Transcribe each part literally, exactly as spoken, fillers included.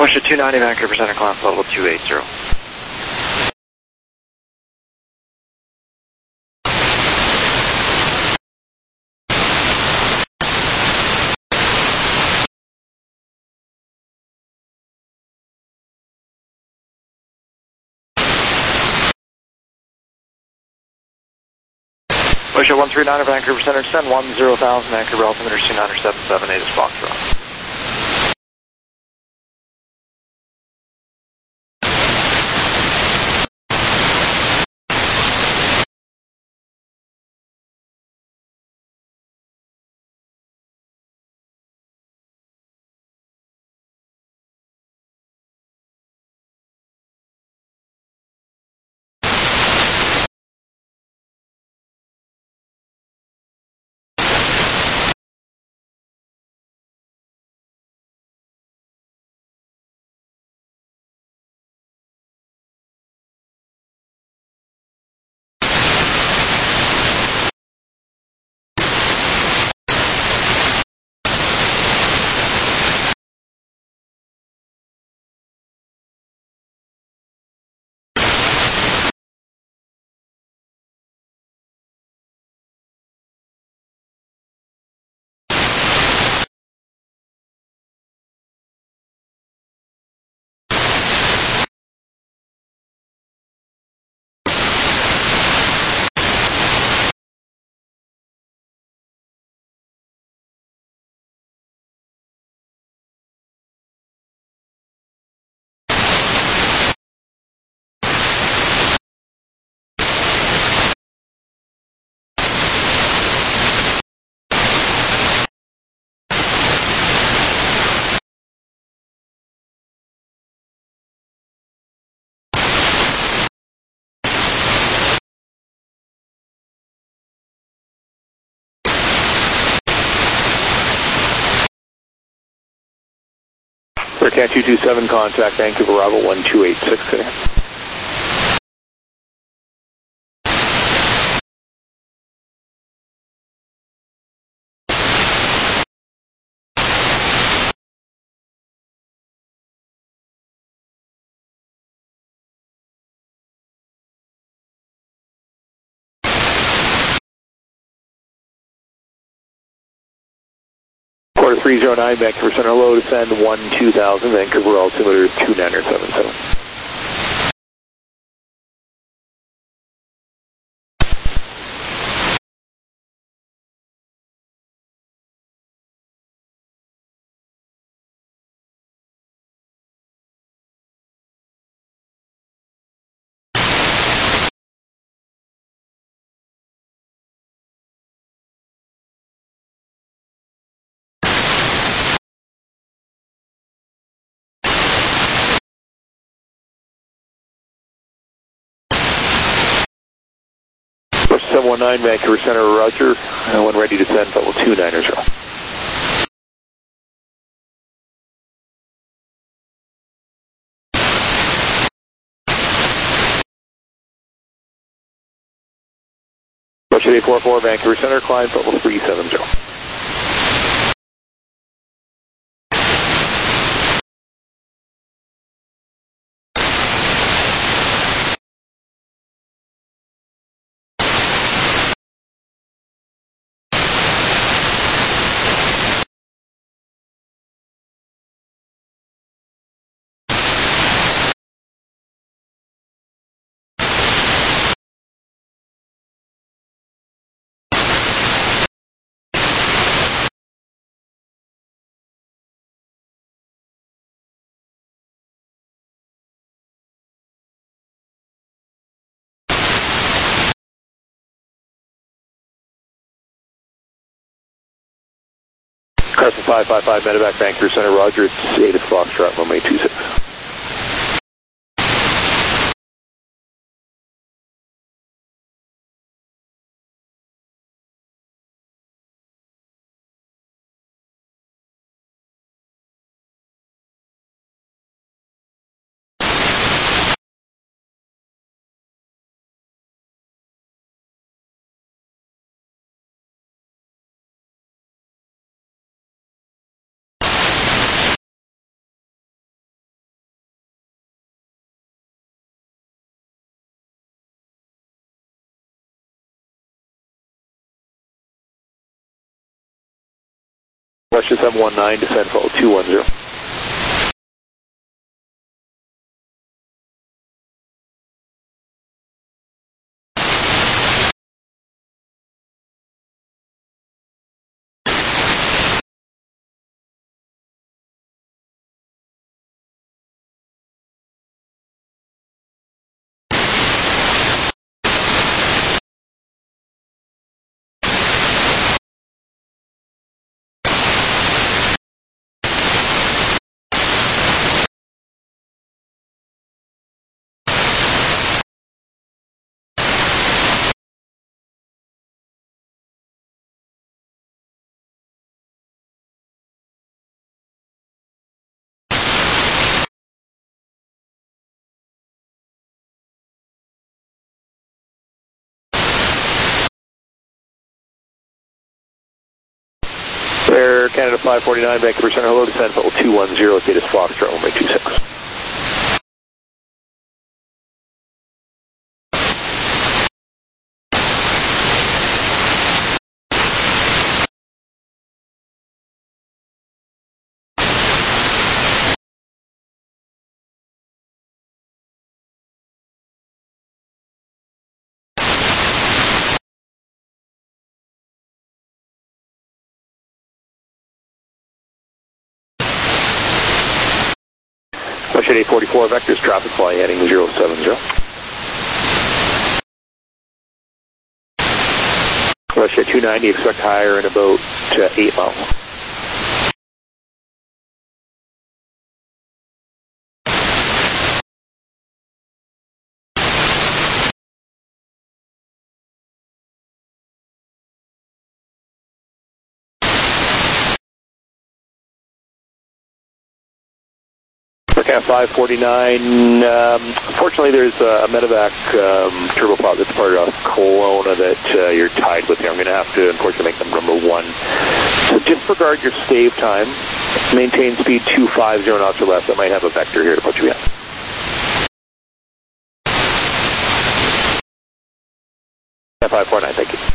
Russia two ninety, Vancouver Center, climb level two eighty. Russia one three nine, Vancouver Center, descend one zero thousand, Vancouver altimeter two nine seven seven eight is Foxtrot. Cat two two seven, contact Vancouver Bravo one two eight six today. Quarter three zero nine, Vancouver Center, low descend one two thousand, Vancouver altimeter two nine seven seven. seven one nine, Vancouver Center, roger. Uh, when ready to descend, level two nine zero. Russia eight four four, Vancouver Center, climb level three seven zero. Carson five five five, Medevac, Vancouver Center, roger. It's eight o'clock, Foxtrot, runway two six. Russia seven one nine, descend follow two one zero. Air Canada five forty-nine, Vancouver Center, hello, descend level two one zero, status Foxtrot, runway two six. Russia eight forty-four, vectors, traffic fly heading zero seven zero. Russia two ninety, expect higher in about uh, eight miles. Cat five forty-nine, um, fortunately there's a medevac um, turboprop that's part of Kelowna that uh, you're tied with here. I'm going to have to unfortunately make them number one. So disregard your stave time, maintain speed two five zero knots or less. I might have a vector here to put you in. Cat five forty-nine, thank you.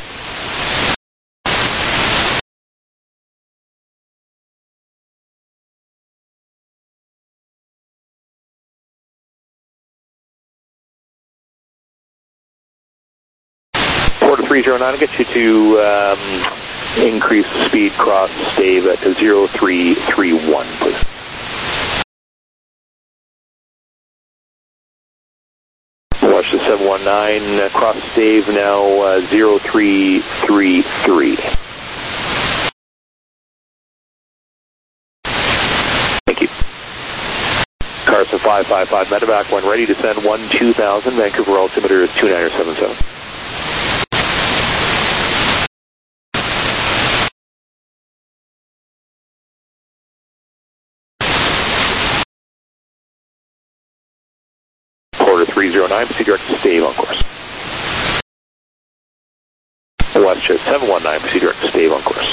Porter three zero nine, I'll get you to um, increase the speed cross stave to zero three three one, please. Watch the seven one nine, uh, cross stave now uh, zero three three three. Thank you. Carson five five five, medevac one ready to send one two thousand, Vancouver altimeter is two nine seven seven. Porter three zero nine, proceed direct to stave on course. Westjet seven one nine, proceed direct to stave on course.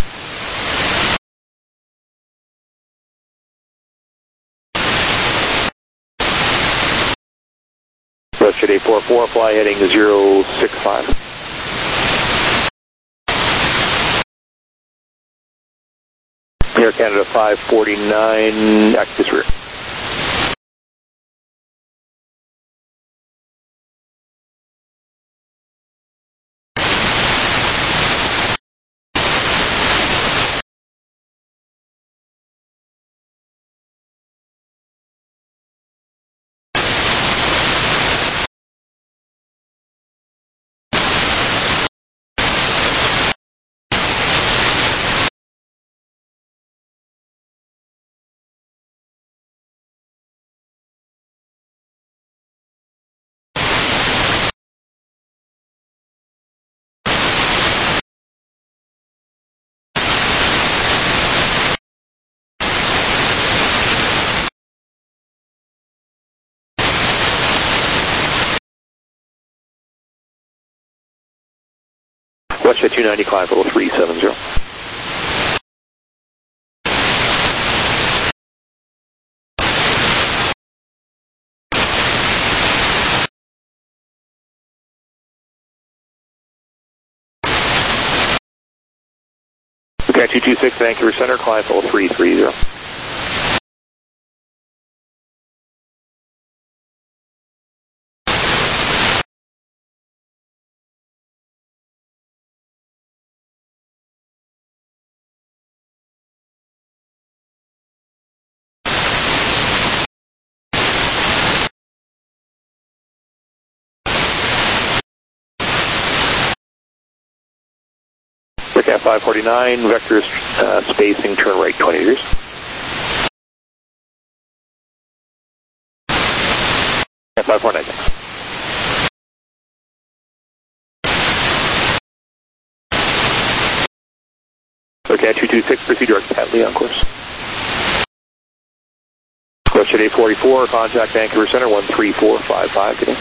Westjet eight four four, fly heading zero six five. Air Canada five forty-nine, active rear. Westjet two ninety, climb level three seven zero. Okay, two two six Vancouver Center, climb level three three zero. Cat five forty-nine, vector uh, spacing, turn right twenty degrees. Cat five forty-nine. Okay, two two six, proceed direct Patley on course. Question eight forty-four, contact Vancouver Center, one three four five five today.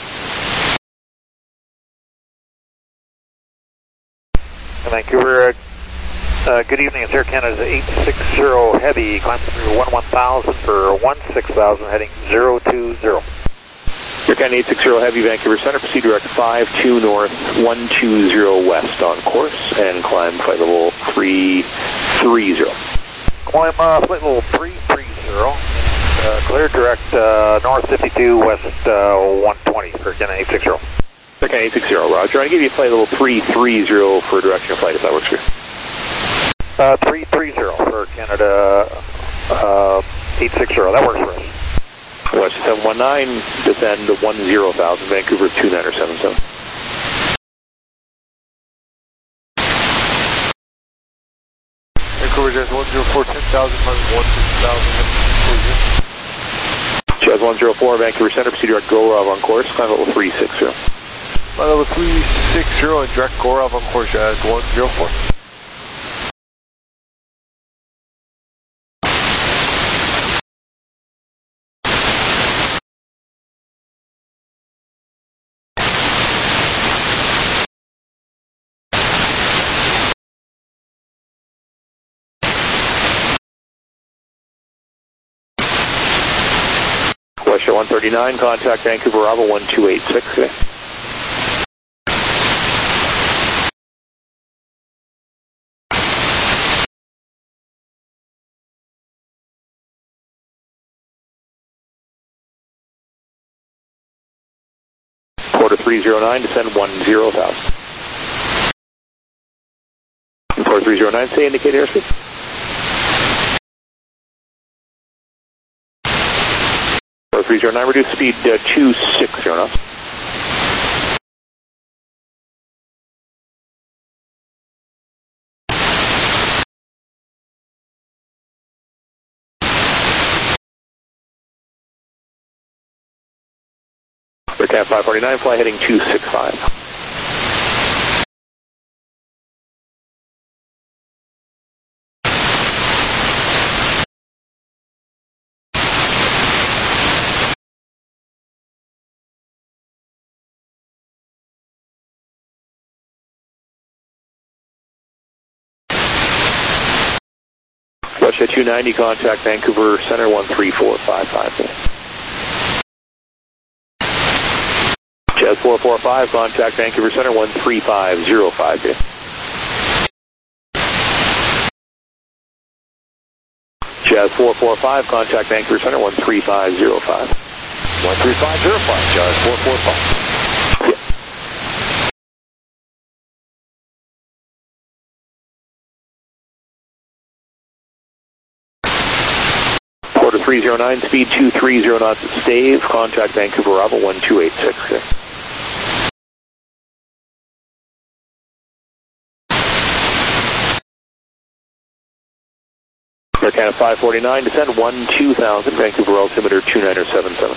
Vancouver, uh, good evening, it's Air Canada eight sixty Heavy, climbing through one one thousand for one six thousand, heading zero two zero. Air Canada eight sixty Heavy, Vancouver Center, proceed direct five two north, one two zero west on course, and climb flight level three three zero. Climb uh, flight level three three zero, uh, clear direct uh, north fifty-two, west uh, one twenty for Air Canada eight sixty. Okay, eight sixty, Roger. I'm going to give you flight level three three zero for direction of flight, if that works for you. Uh, three three zero for Canada uh, eight sixty, that works for us. West seven one nine, descend to one zero thousand, Vancouver two niner seven seven. Vancouver Jazz one zero four, ten thousand, one six thousand. Jazz one zero four, Vancouver Center, proceed direct Gorov on course, climb level three sixty. Flight level three sixty and direct Gorov on course, Jazz one zero four. West one thirty-nine, contact Vancouver Bravo one two eight six. Okay. Quarter three zero nine, descend one zero thousand. Quarter three zero nine, say indicate airspeed. Quarter three zero nine, reduce speed uh, two sixty knots. Cat five forty-nine, fly heading two six five. Russia two ninety, contact Vancouver Center one three four five five. Jazz four four five, contact Vancouver Center one three five zero five. Jazz four four five, contact Vancouver Center one three five zero five. one three five zero five, Jazz four four five. Yeah. Quarter three zero nine, speed two three zero knots at Stave, contact Vancouver Bravo one two eight six. Okay. Air Canada five forty-nine, descend one two thousand, Vancouver altimeter two niner seven seven.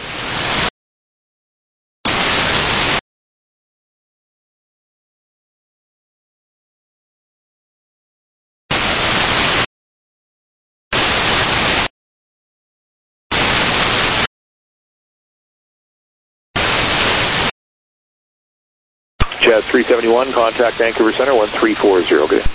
Jazz three seventy-one, contact Vancouver Center one three four zero. Good.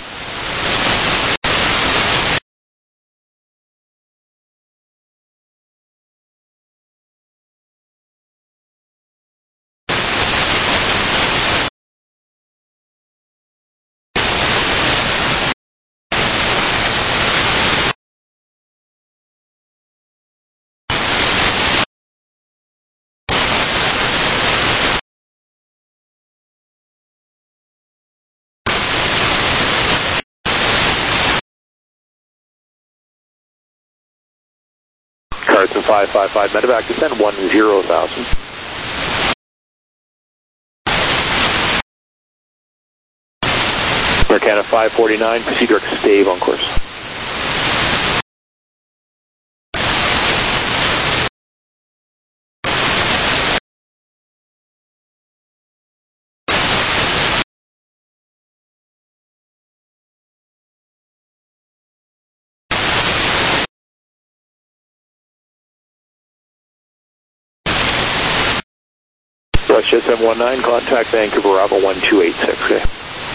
Carson five five five, medevac, descend one zero thousand. Americana five forty-nine, proceed direct stave on course. Westjet seven one nine, contact Vancouver Bravo one two eight six. Okay.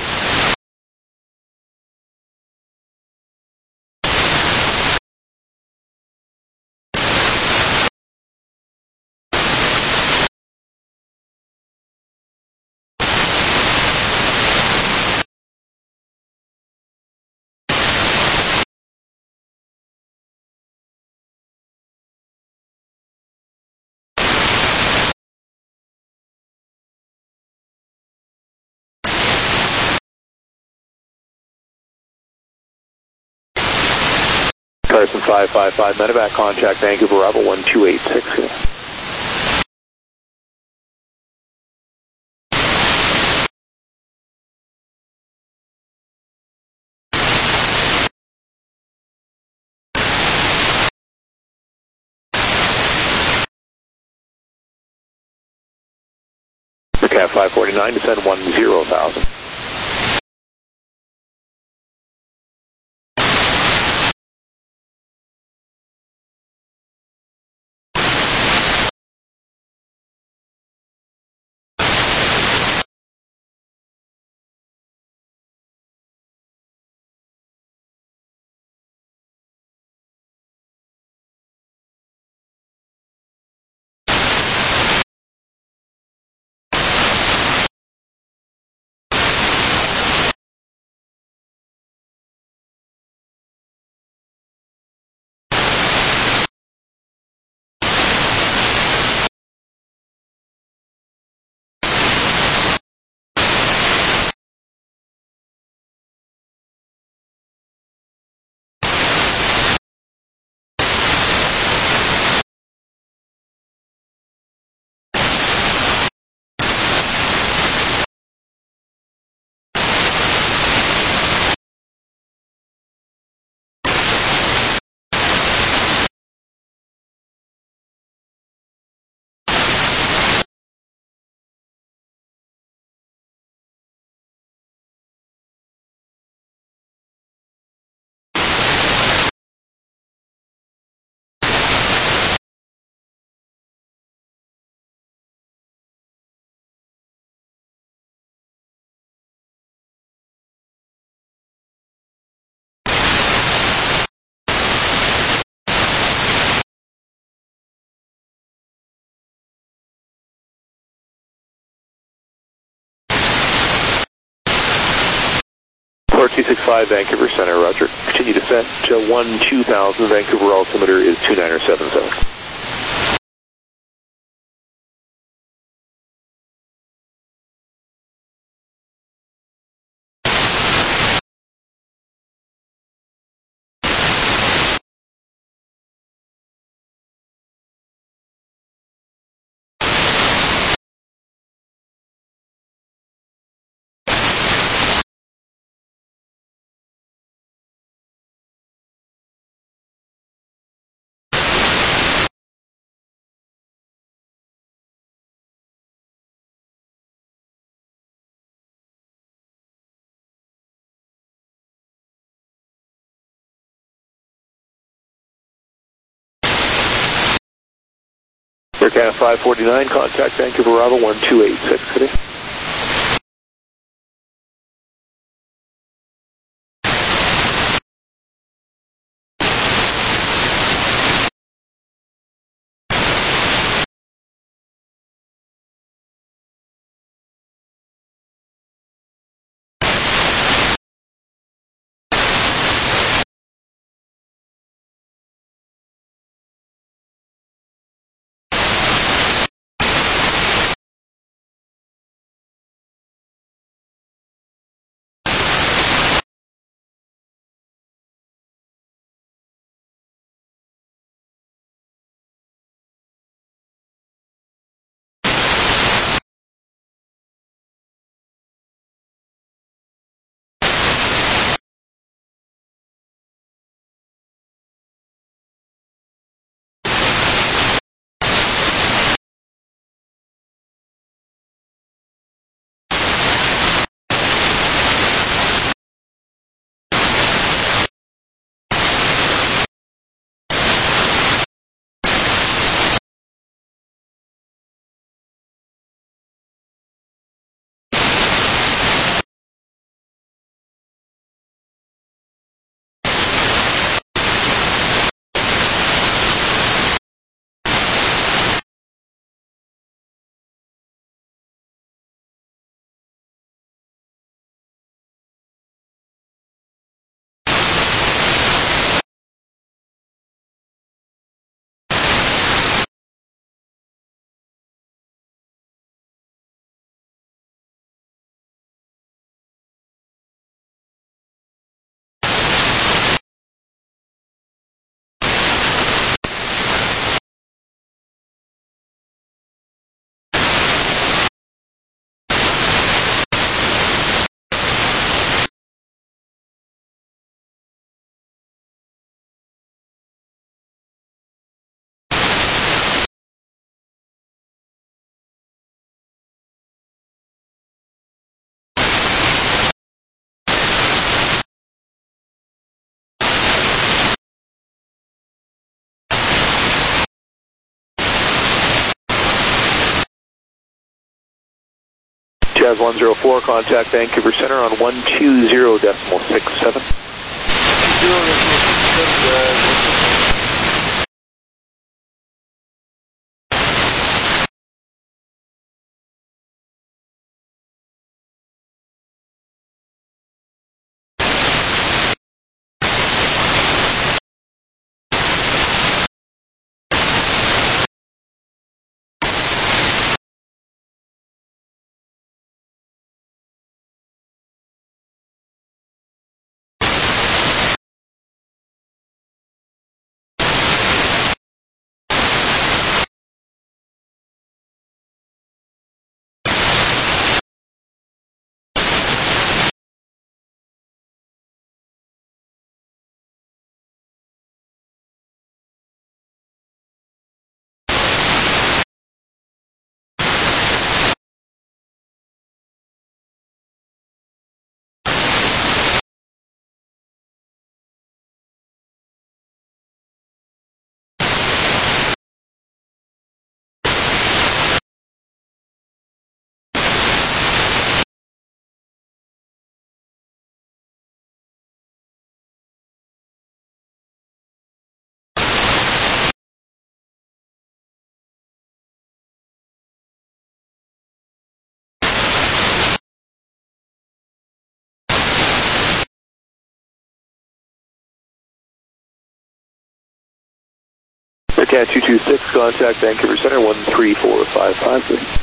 Carson five five five, medevac, contact Vancouver Bravo one two eight six. Cat five forty-nine, descend one zero thousand. four two six five, Vancouver Center, roger. Continue descent to one two thousand, Vancouver altimeter is two niner seven seven. Americana five forty-nine, contact Vancouver Bravo one two eight six. Today. Jazz one zero four, contact Vancouver Center on one two zero decimal six seven. Cat two two six, contact Vancouver Center one three four five five.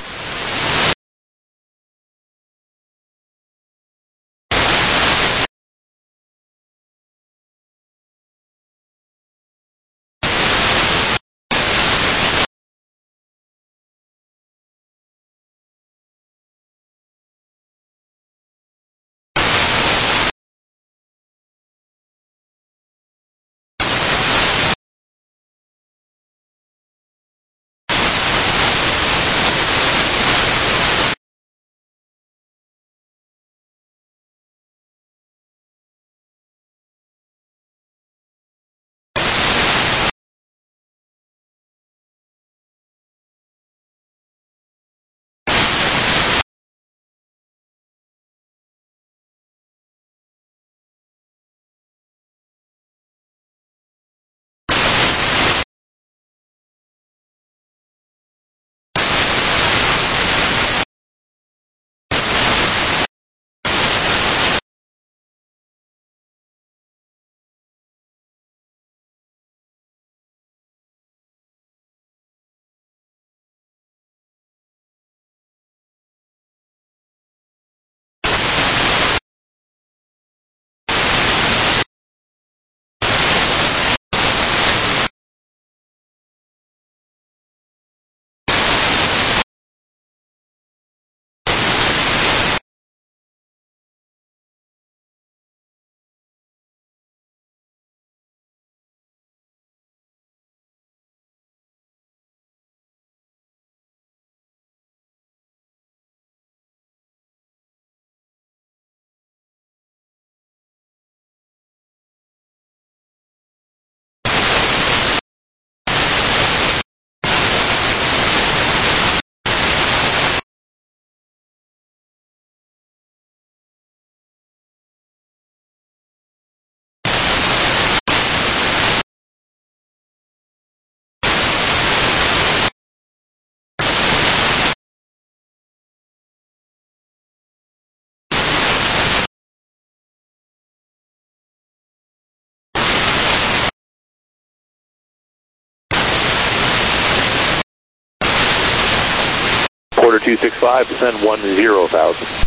Porter two six five, descend one zero thousand.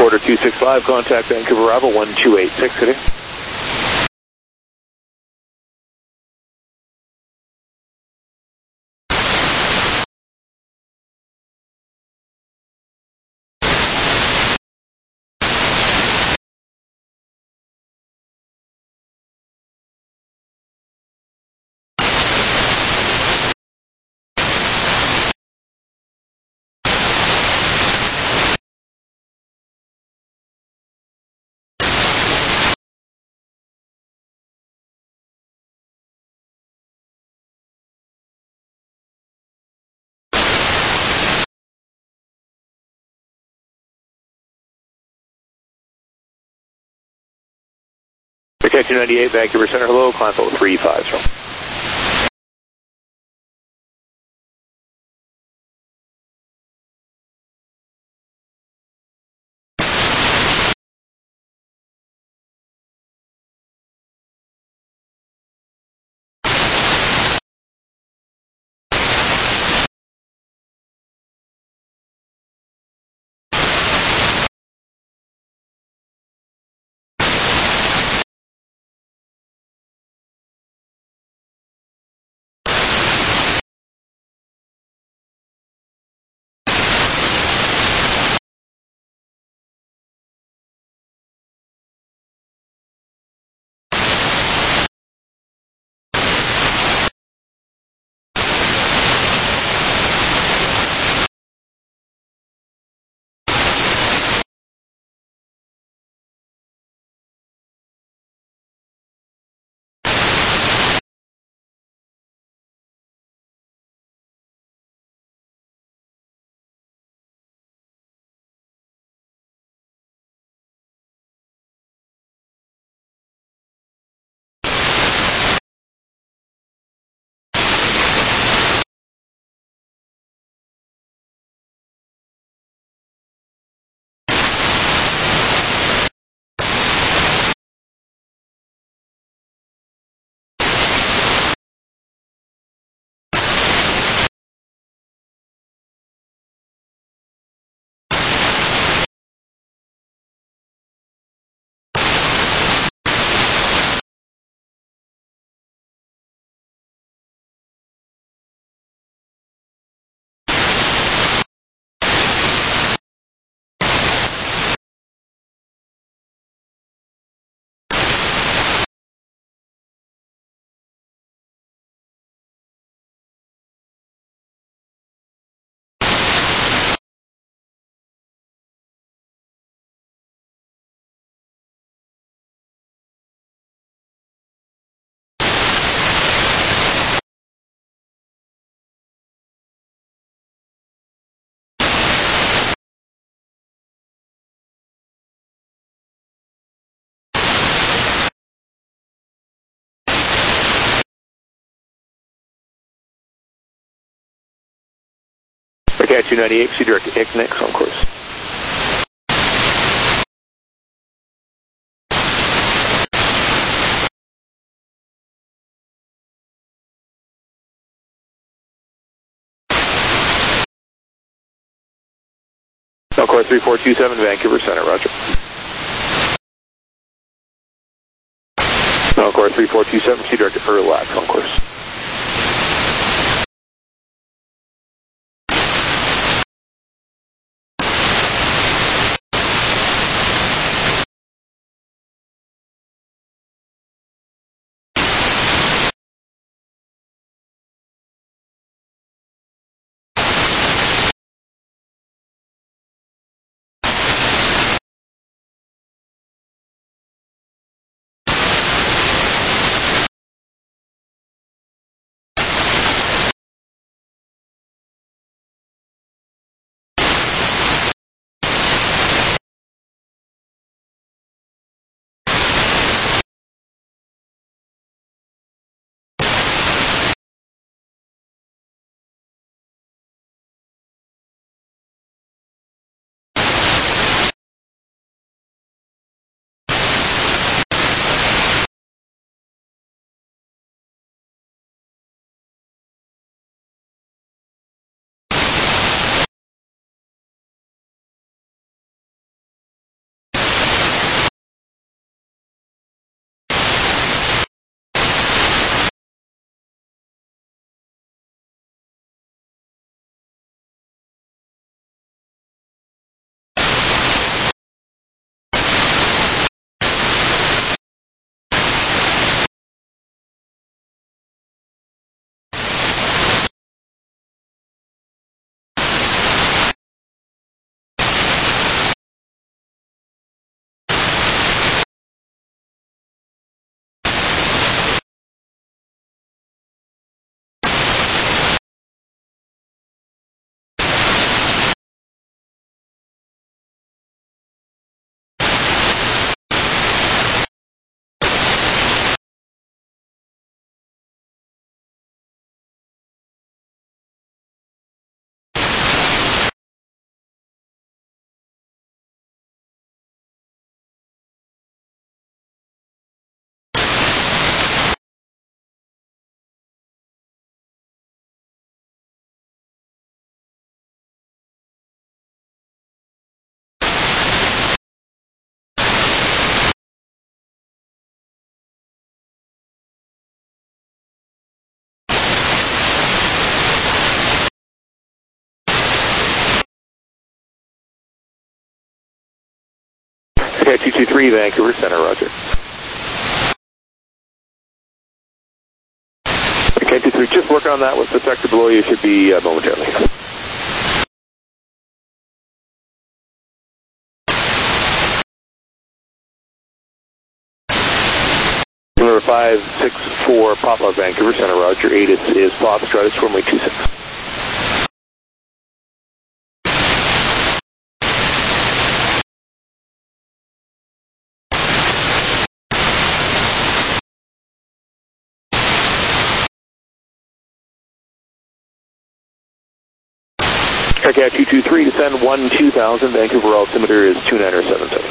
Reporter two six five, contact Vancouver Bravo one two eight six today. Aircat two ninety-eight, Vancouver Center, hello, climb level three five zero. Aircat two ninety-eight, proceed direct to X on course. On course three four two seven, Vancouver Center, roger. On course three four two seven, proceed direct to Erlac on course. Okay, two two three, Vancouver Center, roger. Okay, two three, just working on that with the sector below you, should be uh, momentarily. Number five six four, Papa, Vancouver Center, roger. eight is, is Foxtrot, it's runway two six. Aircat two two three, descend one two thousand, Vancouver altimeter is two nine seven seven.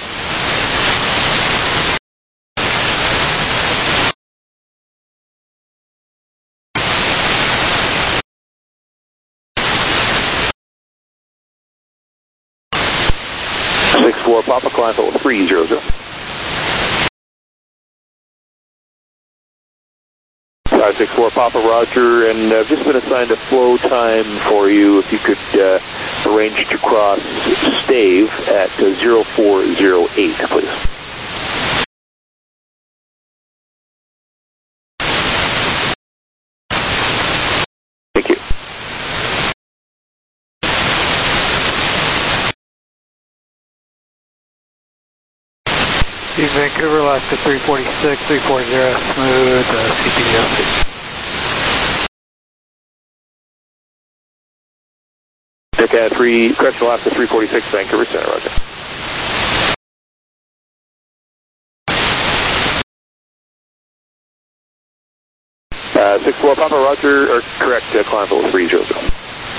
six four, Papa, climb level three zero zero. five six four, Papa, roger, and I've uh, just been assigned a flow time for you. If you could uh, arrange to cross Stave at uh, zero four zero eight, please. Thank you. Steve Vancouver, Alaska three forty-six, three forty, smooth, uh, C P D update. Aircat three, correct, Alaska three forty-six, Vancouver Center, roger. Uh, six four, Papa, roger, or correct, uh, climb level three zero zero.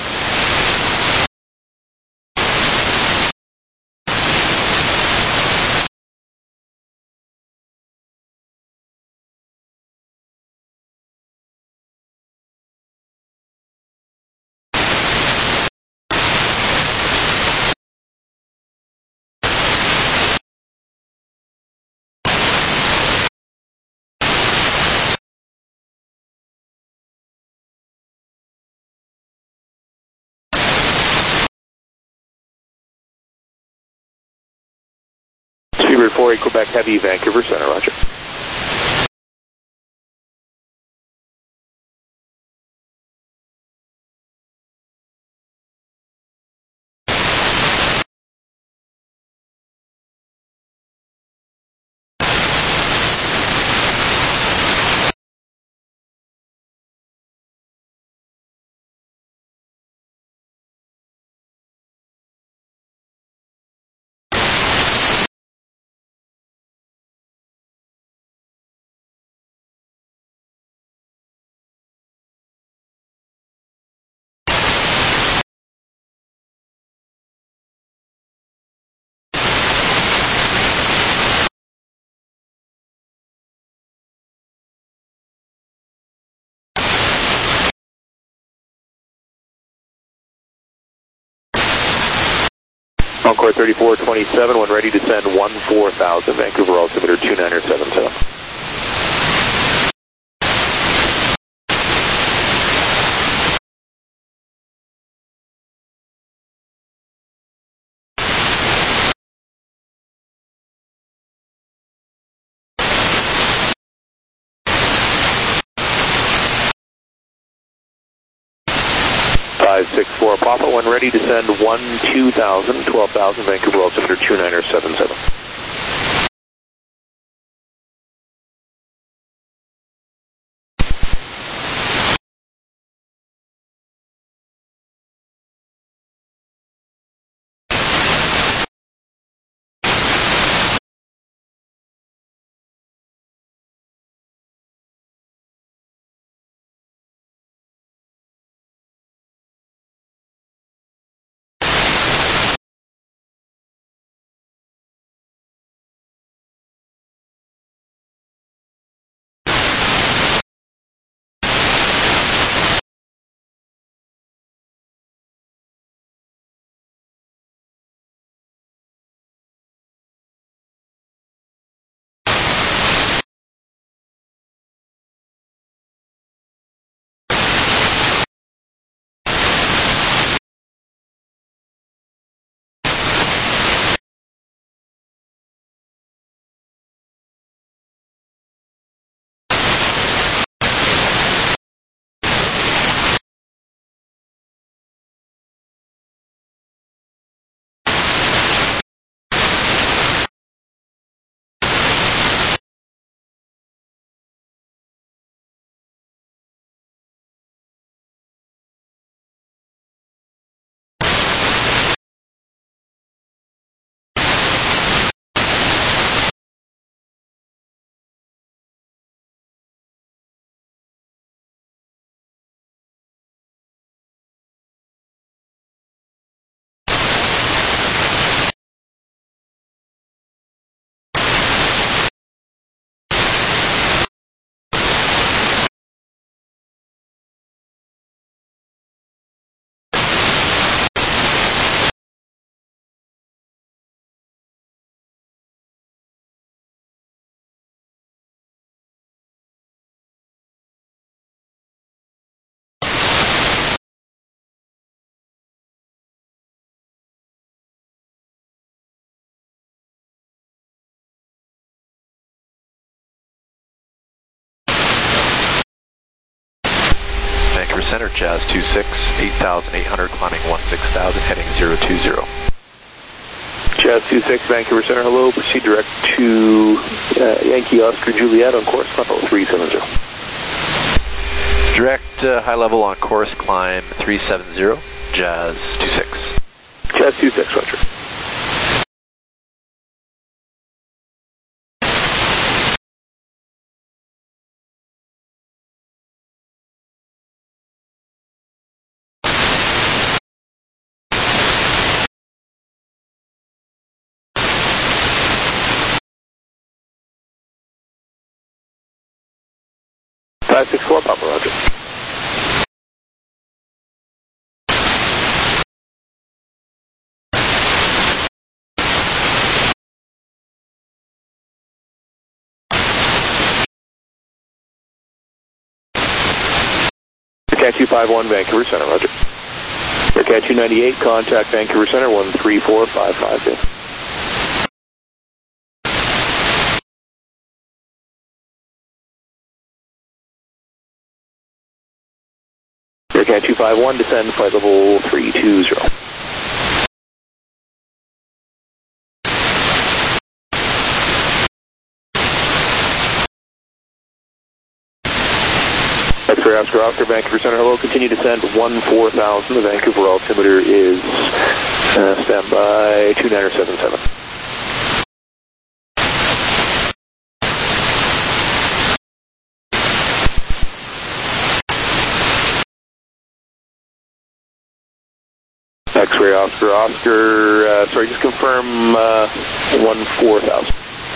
Speedbird four eight, Quebec Heavy, Vancouver Center, roger. Encore thirty-four twenty-seven, when ready to send one four thousand, Vancouver altimeter two nine seven seven. five six four, Papa, when ready to send one two thousand, twelve thousand, Vancouver altimeter two nine seven seven. Jazz two six, eight thousand eight hundred, climbing one six thousand, heading zero two zero. Jazz two six, Vancouver Center, hello. Proceed direct to uh, Yankee Oscar Juliet on course, level three seven zero. Direct uh, high level on course, climb three seven zero, Jazz two six. Jazz two six, roger. five six four, Papa, roger. Cat two five one, Vancouver Center, roger. Cat two ninety-eight, contact Vancouver Center, one three four five five. Cat two five one, descend flight level three two zero. X-ray Oscar Oscar, Vancouver Center, hello. Continue descend one four thousand. The Vancouver altimeter is uh, standby two niner seven seven. X-ray Oscar Oscar, uh, sorry, just confirm uh, one four thousand.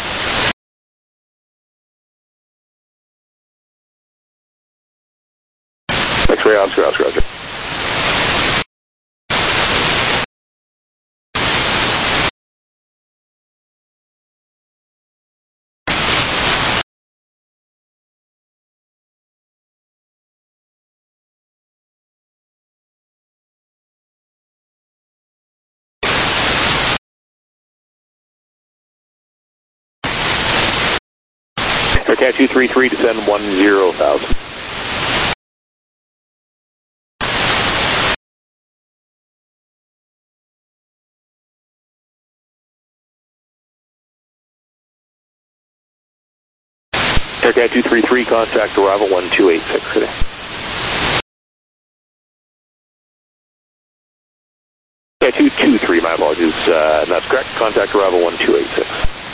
X-ray Oscar Oscar Oscar. Cat two three three, descend one zero thousand. Cat two three three, contact arrival one two eight six today. Cat two two three, my apologies, uh, that's correct, contact arrival one two eight six.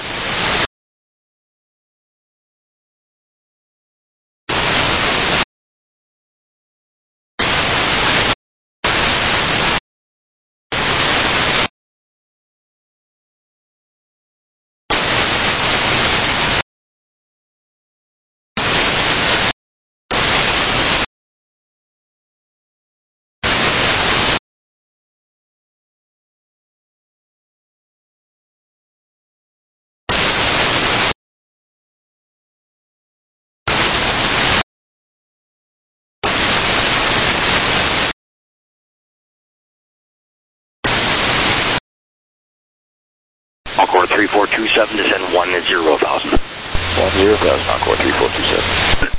Encore three four two seven, descend one zero thousand. one zero thousand, Encore three four two seven.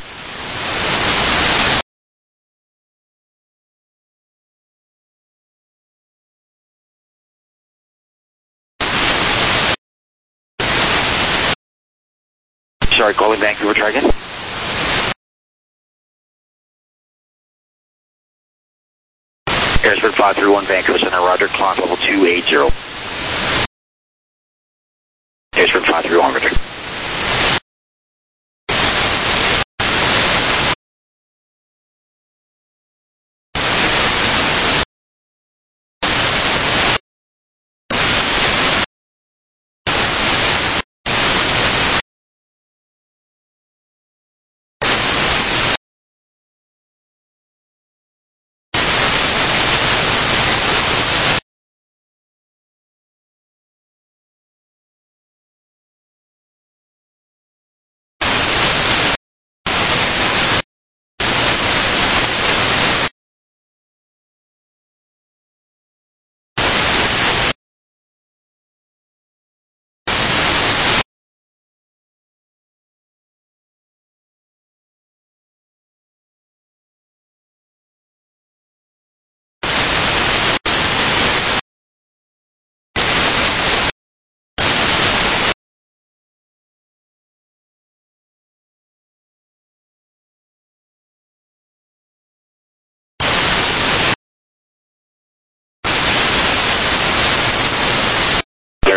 Sorry, calling Vancouver, try again. Airspeed five three one, Vancouver Center, roger, climb level two eight zero. Airspeed five three one, roger.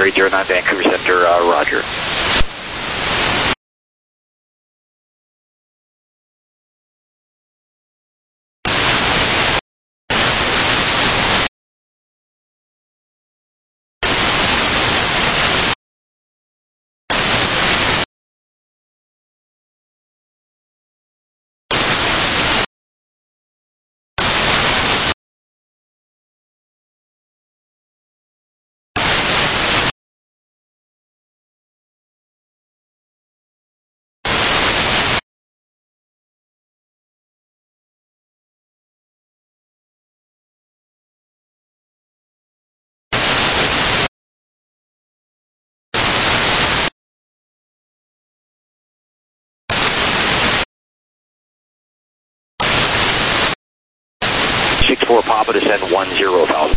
Larry zero nine, Vancouver Center, uh, roger. six four Papa, descend one zero thousand.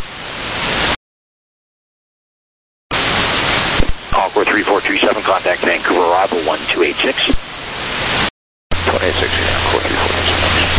Concord three four two seven, contact Vancouver arrival one two eight six. one eight six, yeah, Concord three four two seven.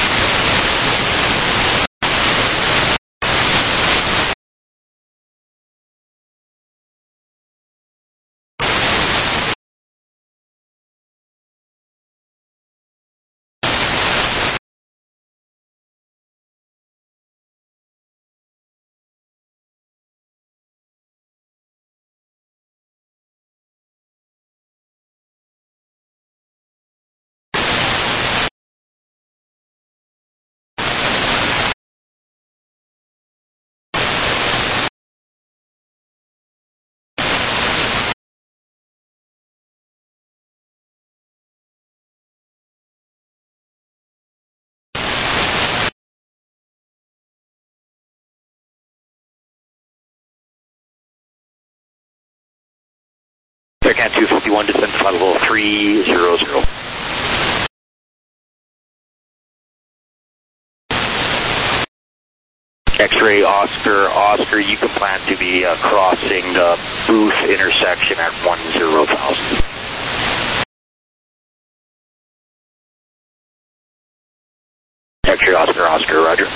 Aircat two fifty-one, descend to flight level three zero zero. X-ray Oscar, Oscar, you can plan to be uh, crossing the Booth intersection at one zero thousand. X-ray Oscar, Oscar, roger.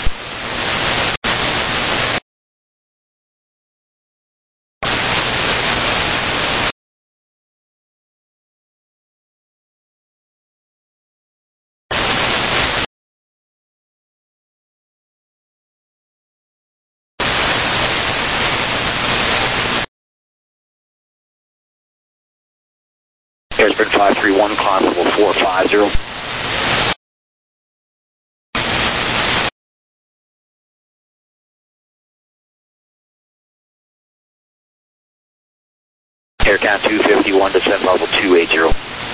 Airsprint five three one, climb level four five zero. Aircat two fifty-one, descend level two eight zero.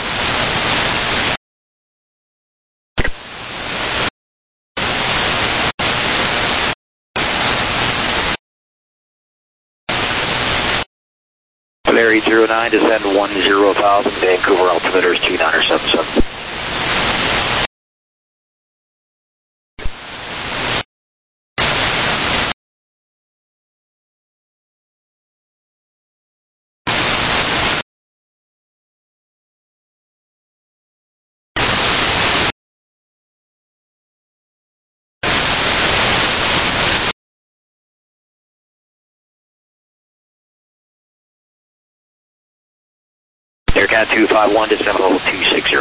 Larry zero nine, descend one zero thousand, Vancouver altimeter is two nine seven seven. Aircat two fifty-one, descend level two sixty.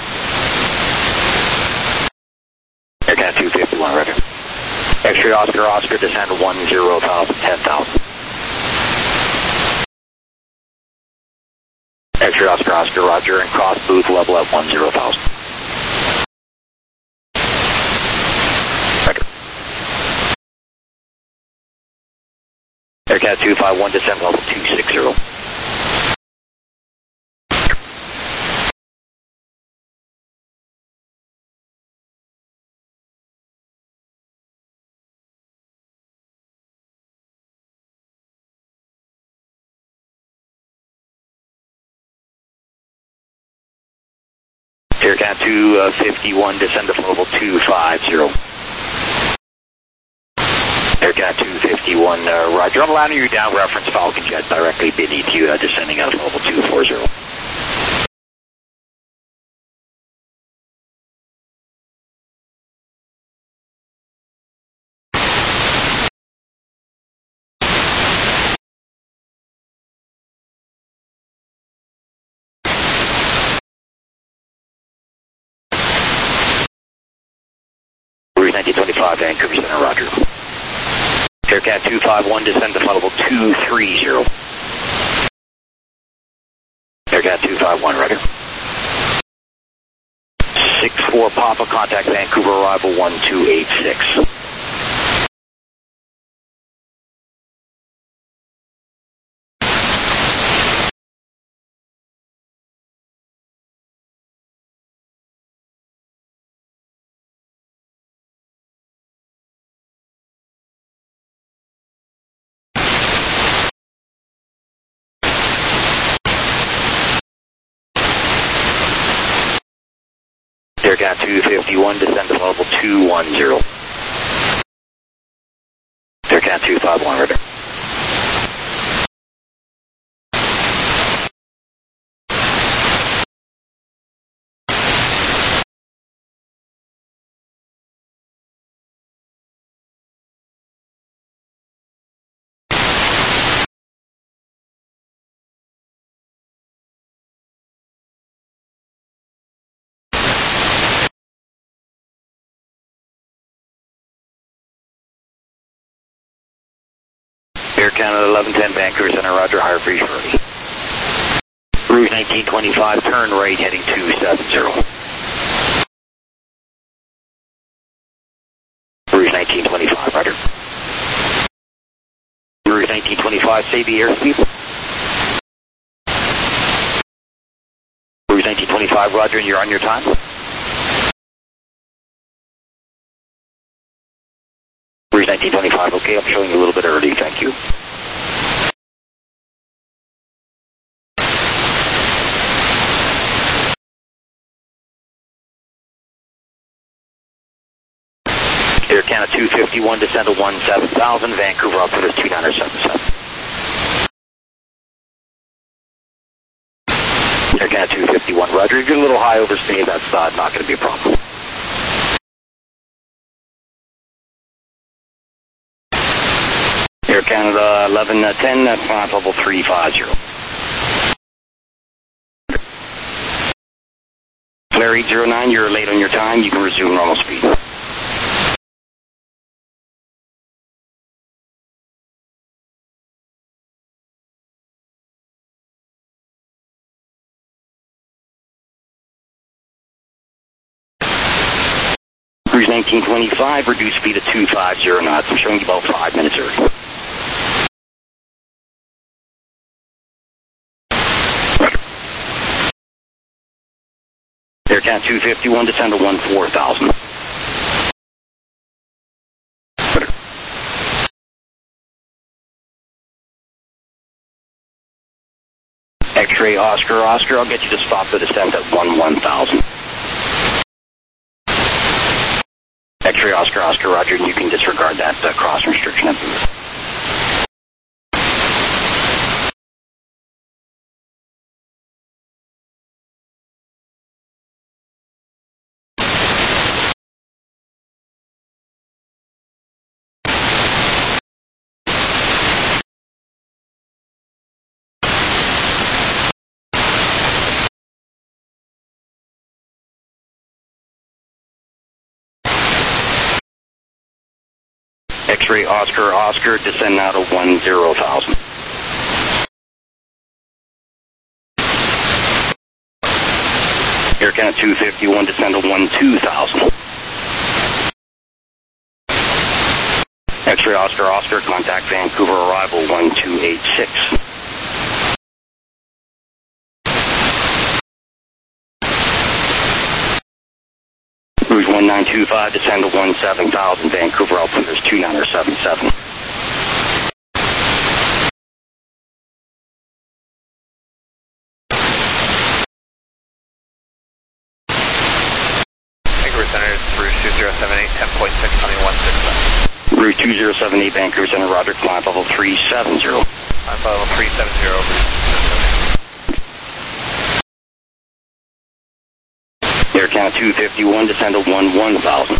Aircat two fifty-one, roger. X-ray Oscar, Oscar, descend one zero thousand, ten thousand. X-ray Oscar, Oscar, roger, and cross Booth level at one zero thousand. Roger. Aircat two fifty-one, descend level two sixty. Aircat two fifty-one, descend to level two fifty. Aircat two fifty-one, uh, roger. I'm landing you down, reference Falcon Jet directly beneath you, uh, descending out of level two forty. nineteen twenty-five, Vancouver Center, roger. Aircat two five one, descend to flight level two three zero. Aircat two five one, roger. six four Papa, contact Vancouver, arrival one two eight six. Aircat two fifty-one, descend to level two one zero. Aircat two five one, roger. Air Canada eleven ten, Vancouver Center, roger, higher breeze ready. Rouge nineteen twenty-five, turn right, heading two seven zero. Rouge nineteen twenty-five, roger. Rouge nineteen twenty-five, save the airspeed. Rouge nineteen twenty-five, roger, and you're on your time. Rouge nineteen twenty-five, okay, I'm showing you a little bit early, thank you. Air Canada two fifty-one, descend to one seven thousand, Vancouver altimeter two nine seven seven. Air Canada two fifty-one, roger, you're a little high overstay, that's uh, not going to be a problem. Air Canada eleven ten, at climb level three five zero. Flare eight zero nine, you're late on your time, you can resume normal speed. Rouge nineteen twenty-five, reduce speed to two five zero knots, I'm showing you about five minutes early. Aircat two fifty-one, descend to one four thousand. X-ray Oscar Oscar, I'll get you to stop the descent at one one thousand. X-ray Oscar Oscar, roger, and you can disregard that uh, cross restriction at booth. X-ray Oscar Oscar, descend now to one zero thousand. Air Canada two fifty-one, descend to one two thousand. X-ray Oscar Oscar, contact Vancouver, arrival one two eight six. Rouge one nine two five, descend to one seven thousand, Vancouver altimeter two nine seven seven. Vancouver Center, it's Rouge two zero seven eight, ten point six, coming one six seven. Rouge two zero seven eight, Vancouver Center, roger, climb level three seven zero. Climb level three seven zero, Air Canada two fifty-one, descend to one one thousand.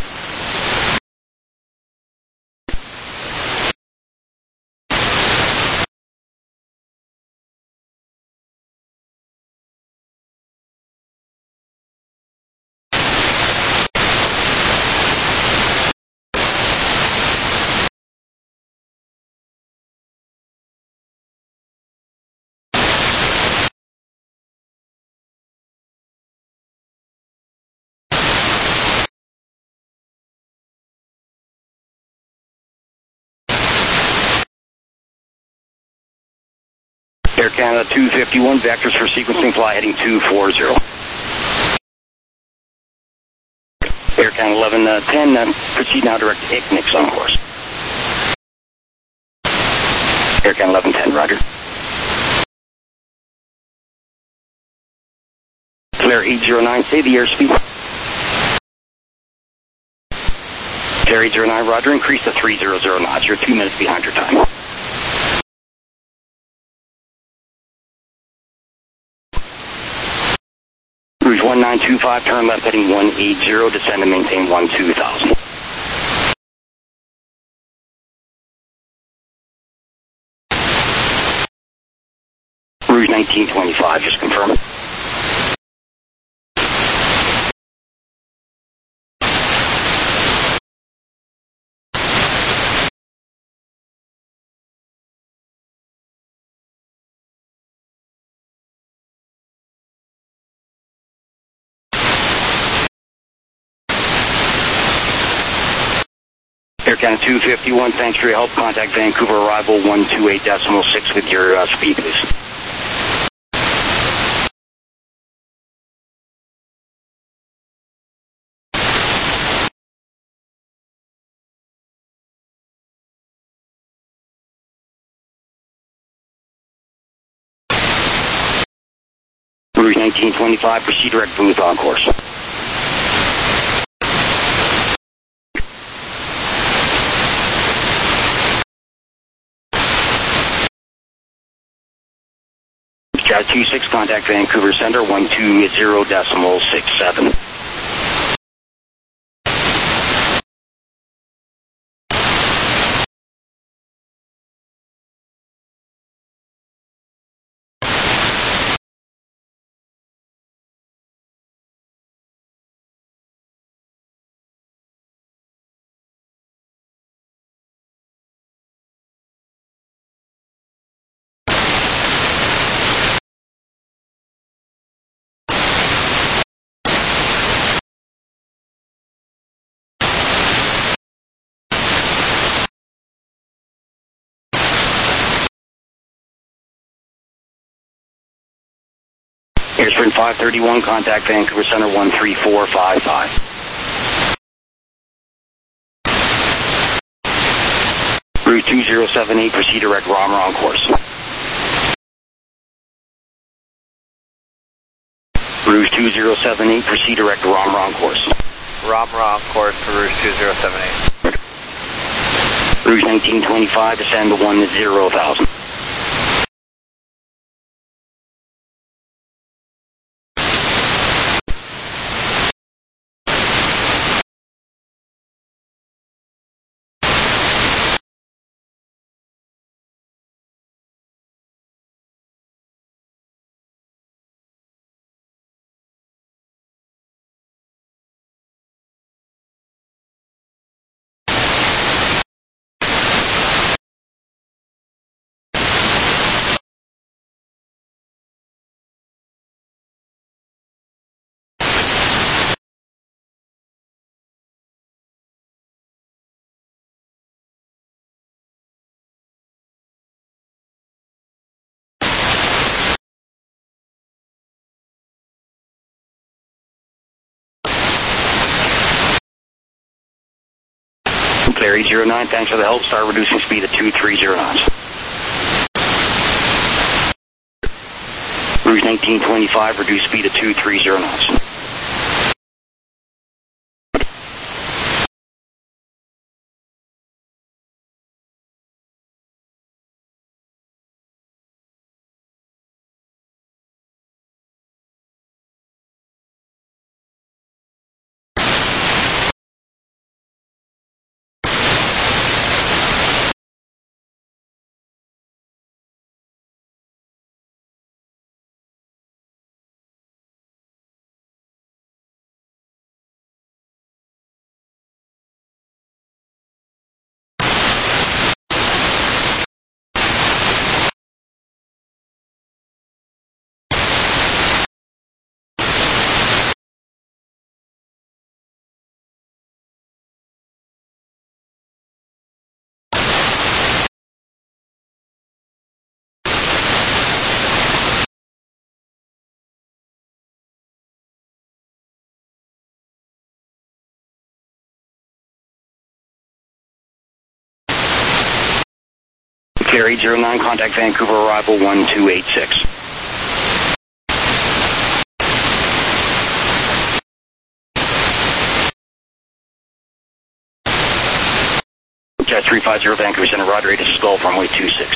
Canada two fifty-one, vectors for sequencing fly heading two forty. Air Canada eleven ten, uh, proceed now direct to I C N I C on course. Air Canada eleven ten, roger. Flare eight zero nine, say the airspeed. Flare eight zero nine, roger, increase to three hundred knots. You're two minutes behind your time. Rouge one nine two five, turn left heading one eighty, descend and maintain one two thousand. Rouge nineteen twenty-five, just confirm it. Air Canada two fifty-one, thanks for your help. Contact Vancouver arrival one two eight decimal six with your uh, speed, please. Rouge nineteen twenty-five, proceed direct booth on course. Jazz two six, contact Vancouver Center one two zero decimal six seven. Airsprint five thirty-one, contact Vancouver Center one three four five five. Rouge two zero seven eight, proceed direct Ramra on course. Rouge two zero seven eight, proceed direct Ramra on course. Ramra on course for Rouge two zero seven eight. Rouge nineteen twenty-five, descend to one zero thousand. Flare eight zero nine, thanks for the help. Start reducing speed at two three zero knots. Rouge nineteen twenty-five, reduce speed at two three zero knots. Clear eight zero nine, contact Vancouver, arrival one two eight six. Jet three five zero, Vancouver Center, Roger, this is Golf, runway two six.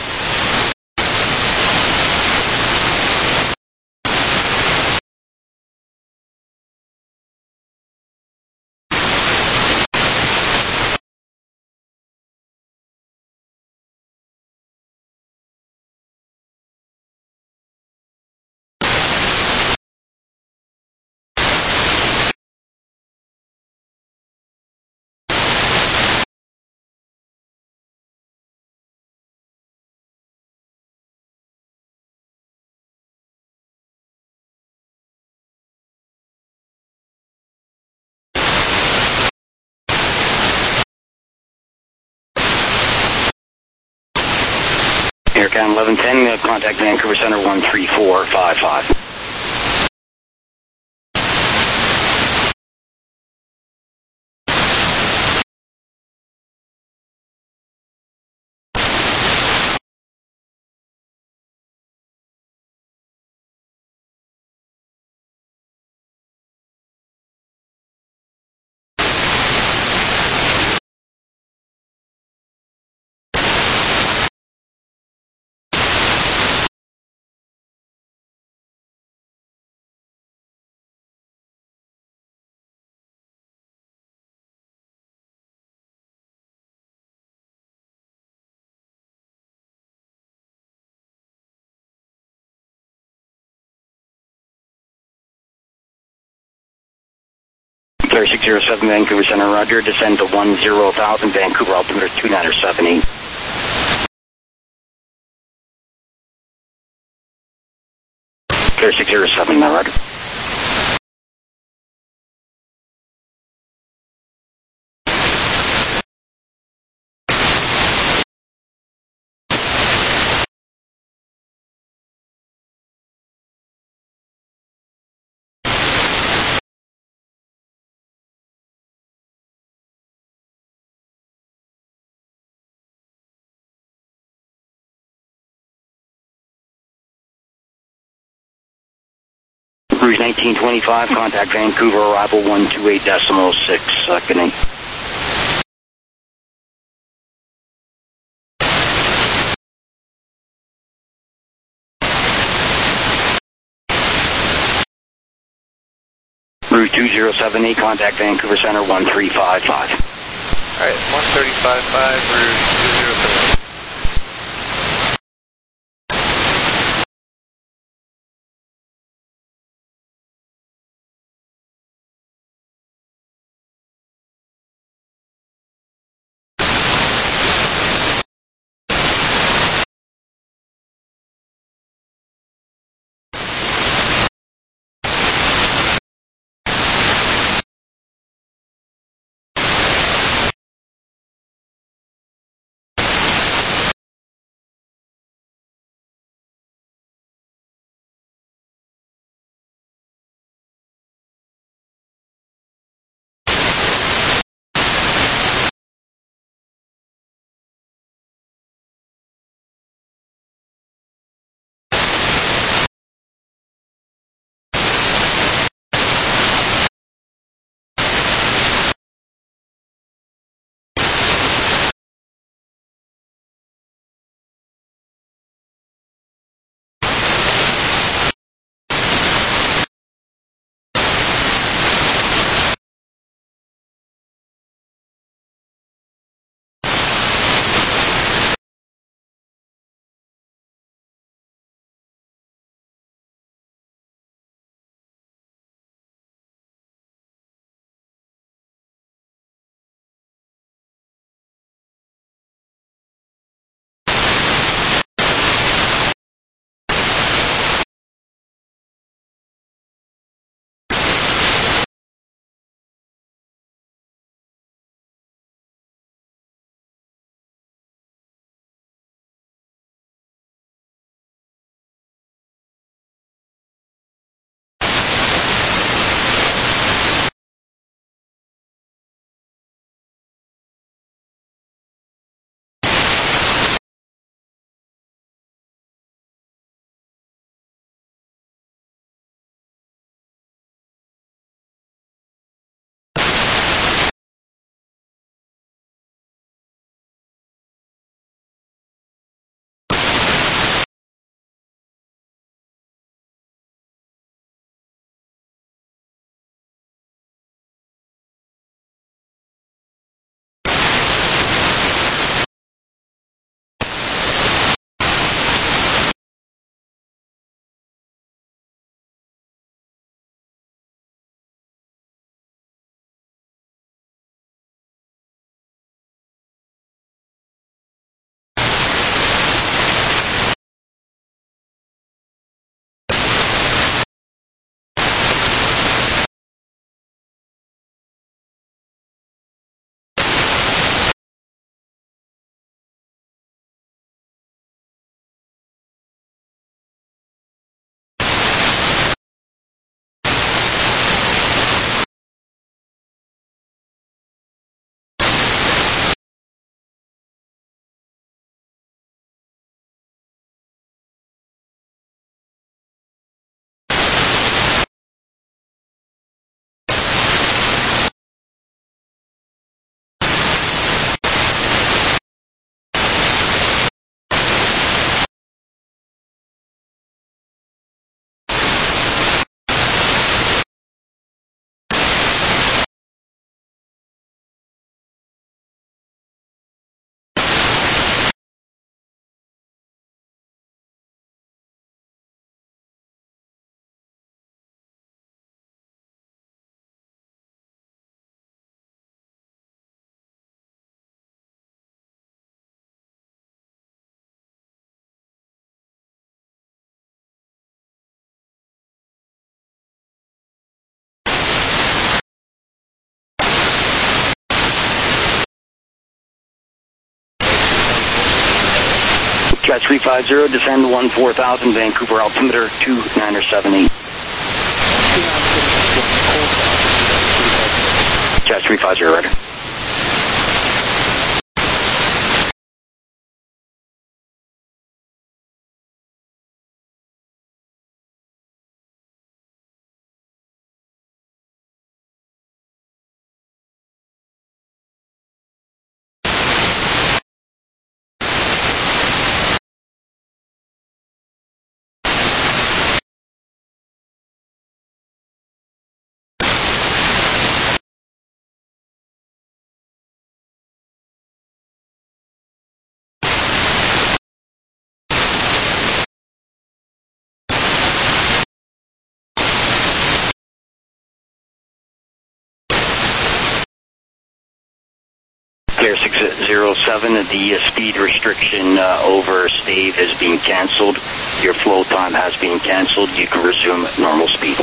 Aircam eleven ten, uh, contact Vancouver Center one three four five five. Clear six zero seven, Vancouver Center, Roger, descend to one zero thousand, Vancouver, altimeter two nine seven eight. Clear six zero seven, Roger. Cruise nineteen twenty-five, contact Vancouver, arrival one two eight decimal six, uh, good night. Route two zero seven eight, contact Vancouver Center one three five five. Alright, one thirty-five point five, route two zero seven eight. Jazz three five zero, descend one four thousand, Vancouver altimeter two nine seven eight. Jazz three five zero, right. Clear six zero seven, the speed restriction uh, over Stave has been canceled. Your flow time has been canceled. You can resume normal speed.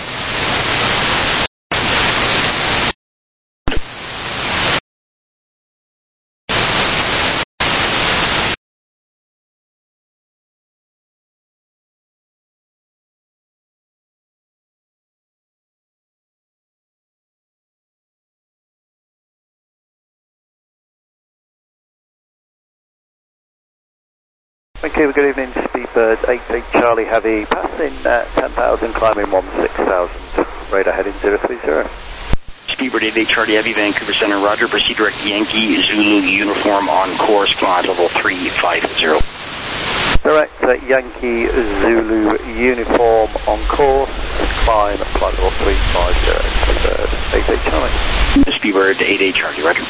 Okay, good evening, Speedbird eight eight Charlie Heavy, passing uh, ten thousand, climbing one six thousand, radar heading zero three zero. Speedbird eight eight Charlie Heavy, Vancouver Center, roger, proceed direct Yankee Zulu uniform on course, climb level three five zero. Direct uh, Yankee Zulu uniform on course, climb flight level three five zero, Speedbird eight eight Charlie. Speedbird eight eight Charlie, roger.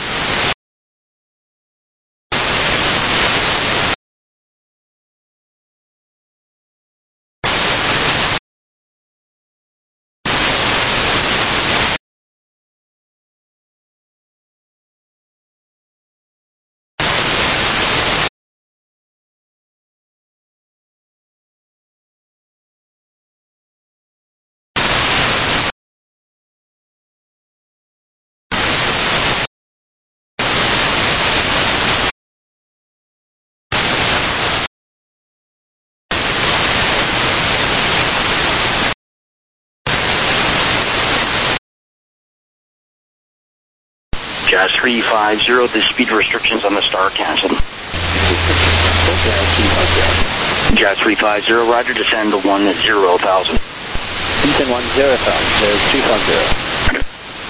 Jazz three five zero, the speed restrictions on the Star canceled. Jazz three five zero, roger, descend to one zero thousand. Descend one zero thousand, three five zero.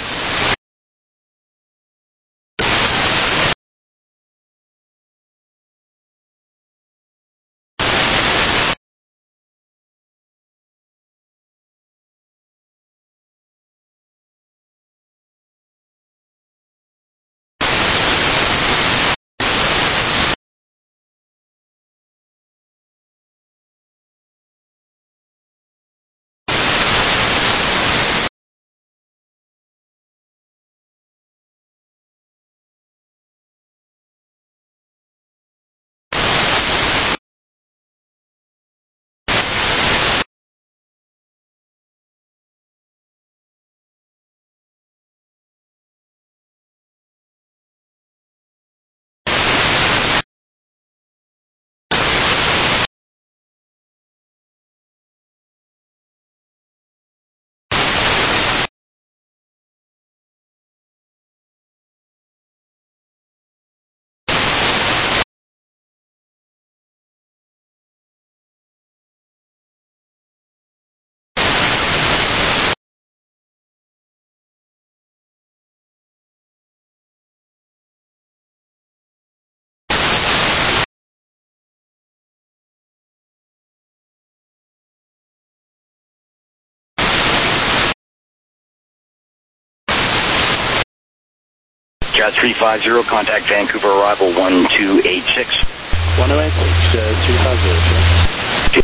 Jazz three five zero, contact Vancouver arrival one two eight six. one oh eight six, uh, three five zero.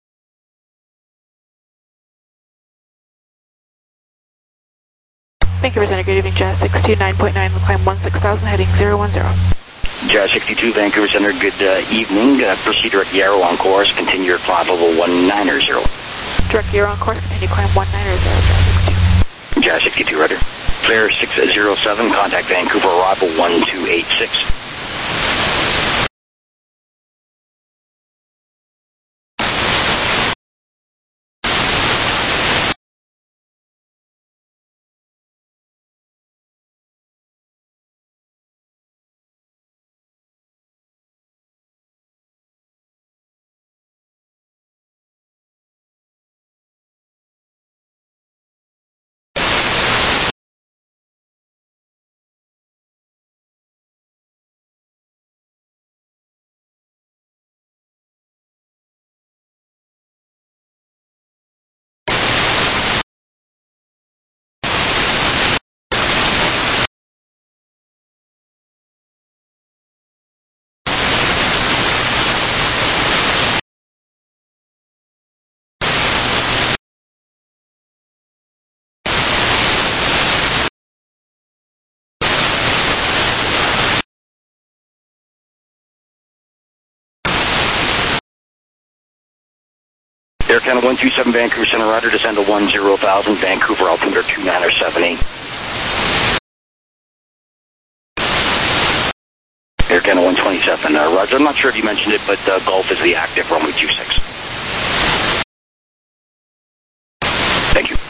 Thank Vancouver Center, good evening, Jazz six two nine point nine, climb one six thousand, heading zero one zero. Jazz sixty-two, Vancouver Center, good uh, evening. Uh, proceed direct Yarrow on course, continue your climb level one nine zero. Direct Yarrow on course, continue climb one nine zero, Jazz sixty-two. Jazz sixty-two, rudder. Flare six zero seven, contact Vancouver arrival one two eight six. Air Canada one two seven, Vancouver Center, rudder, descend to one zero thousand, Vancouver, altimeter two nine seven eight. Air Canada one twenty-seven, uh, Roger, I'm not sure if you mentioned it, but uh, Golf is the active runway two six. Thank you.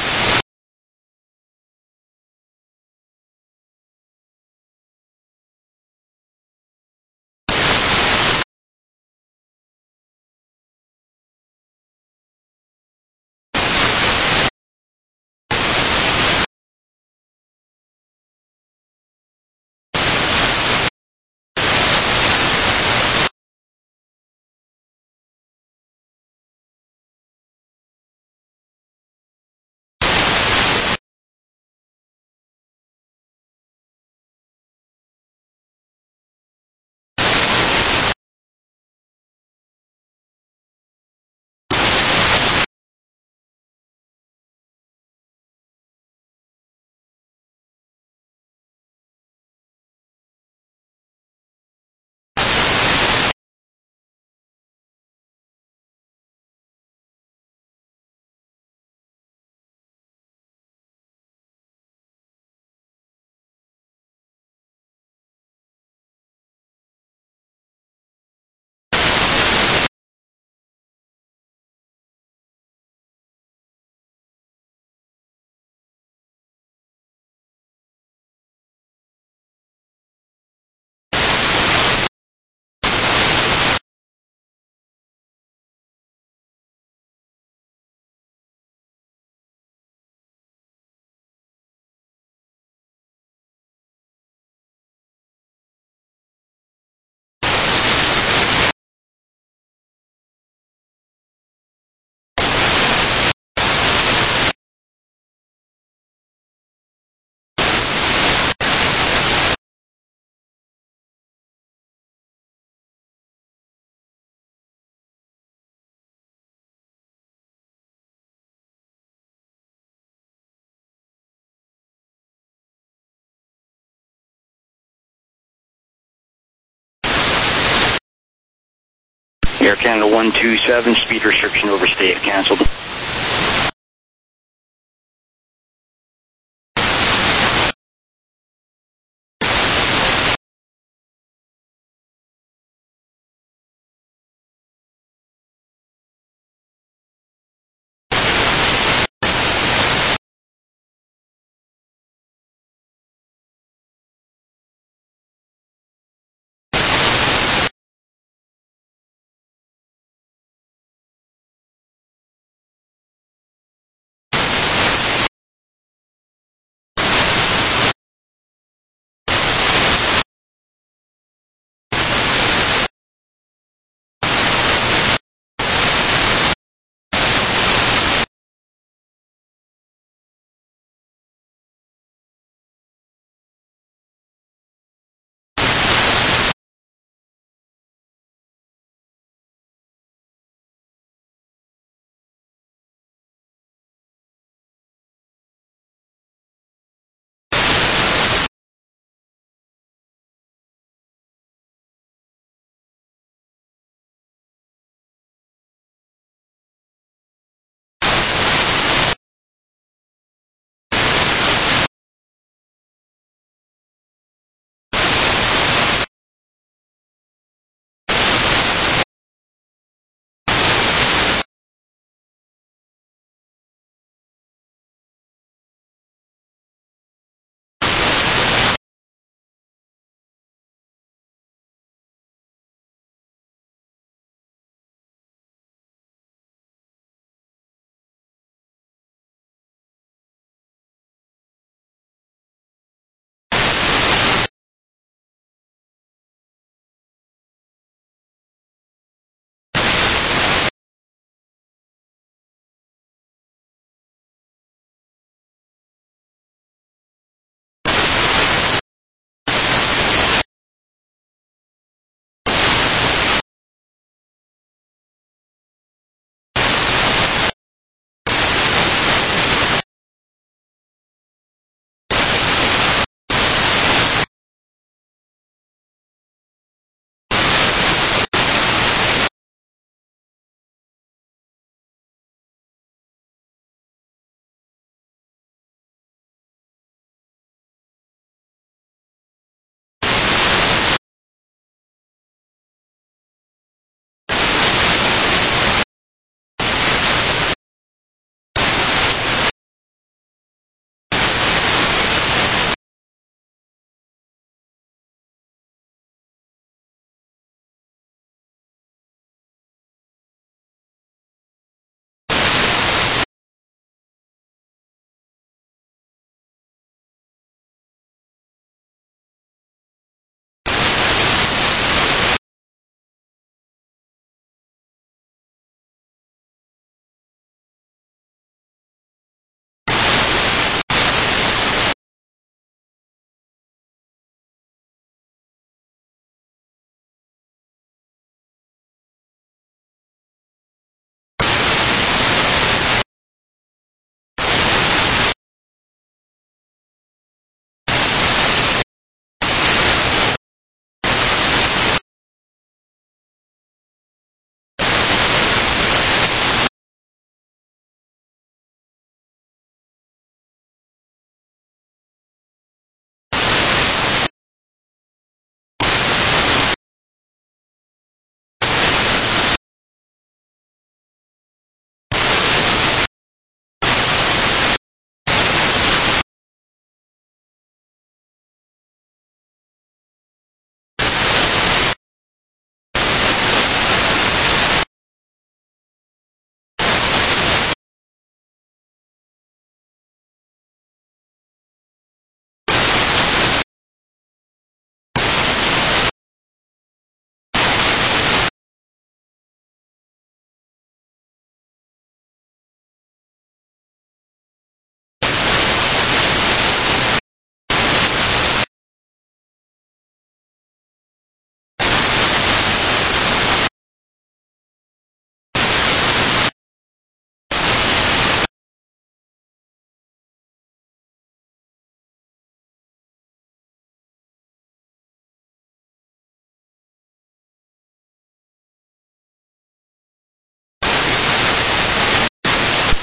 Air Canada one two seven, speed restriction over Stave canceled.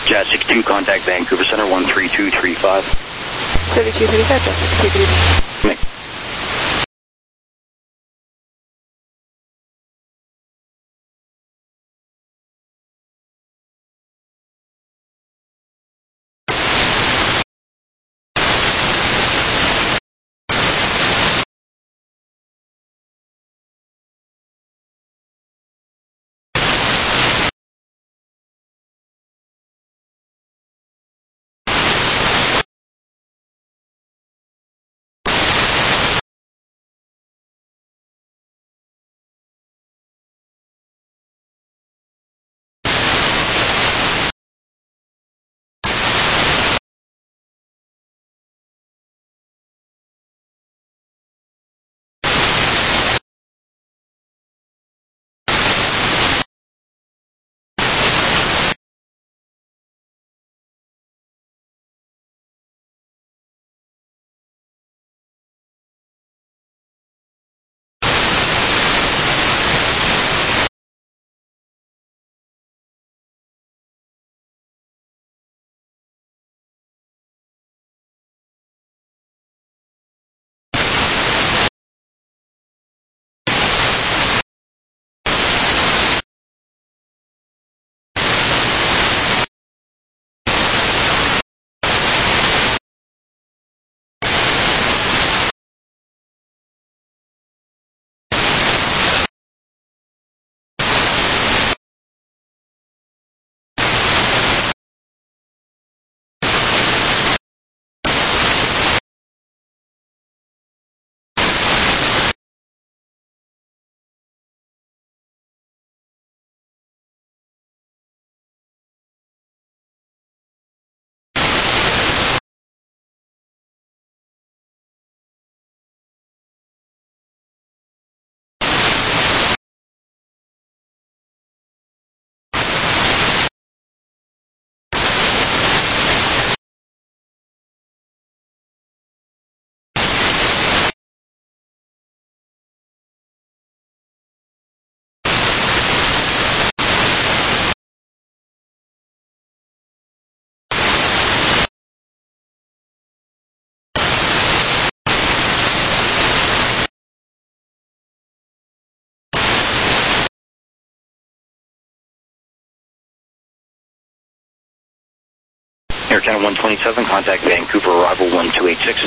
Jazz sixty-two, contact Vancouver Center, one three two three five. thirty-two thirty-five, Jazz sixty-two, good evening. Nick. Air Canada one twenty-seven, contact Vancouver, arrival one two eight six.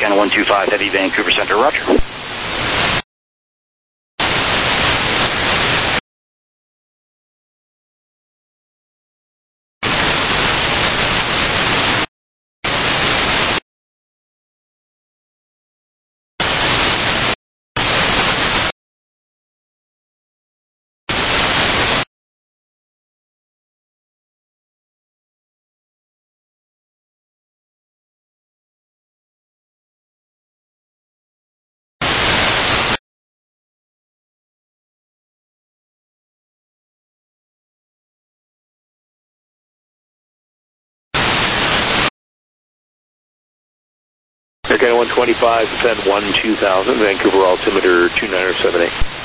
Canada one two five Heavy, Vancouver Center, roger. Air Canada one twenty-five, send one two thousand, Vancouver altimeter two nine seven eight.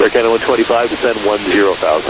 Air Canada one twenty-five, descend one zero thousand.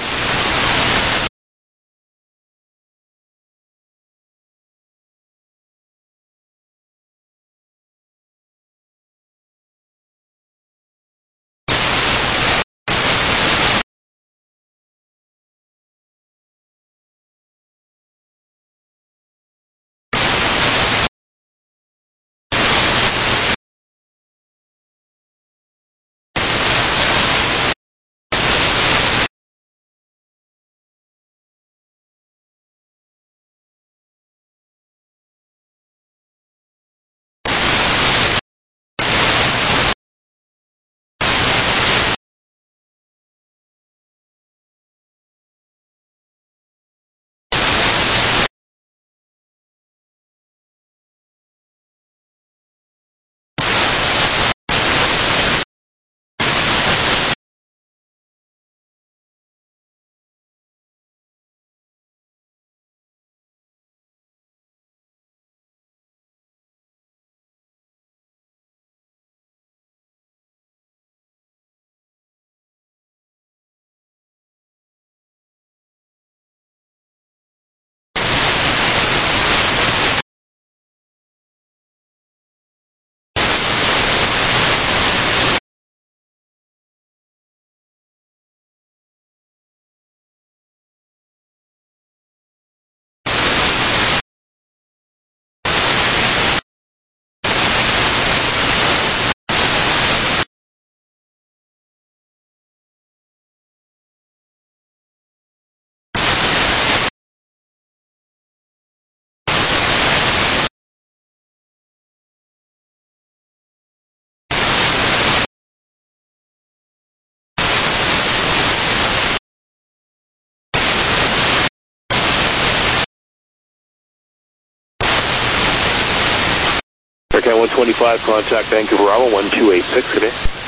Air Canada one twenty-five, contact Vancouver Bravo one two eight six today.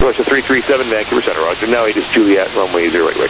Question three three seven, Vancouver Center, roger. Now it is Juliet, runway zero eight, wait.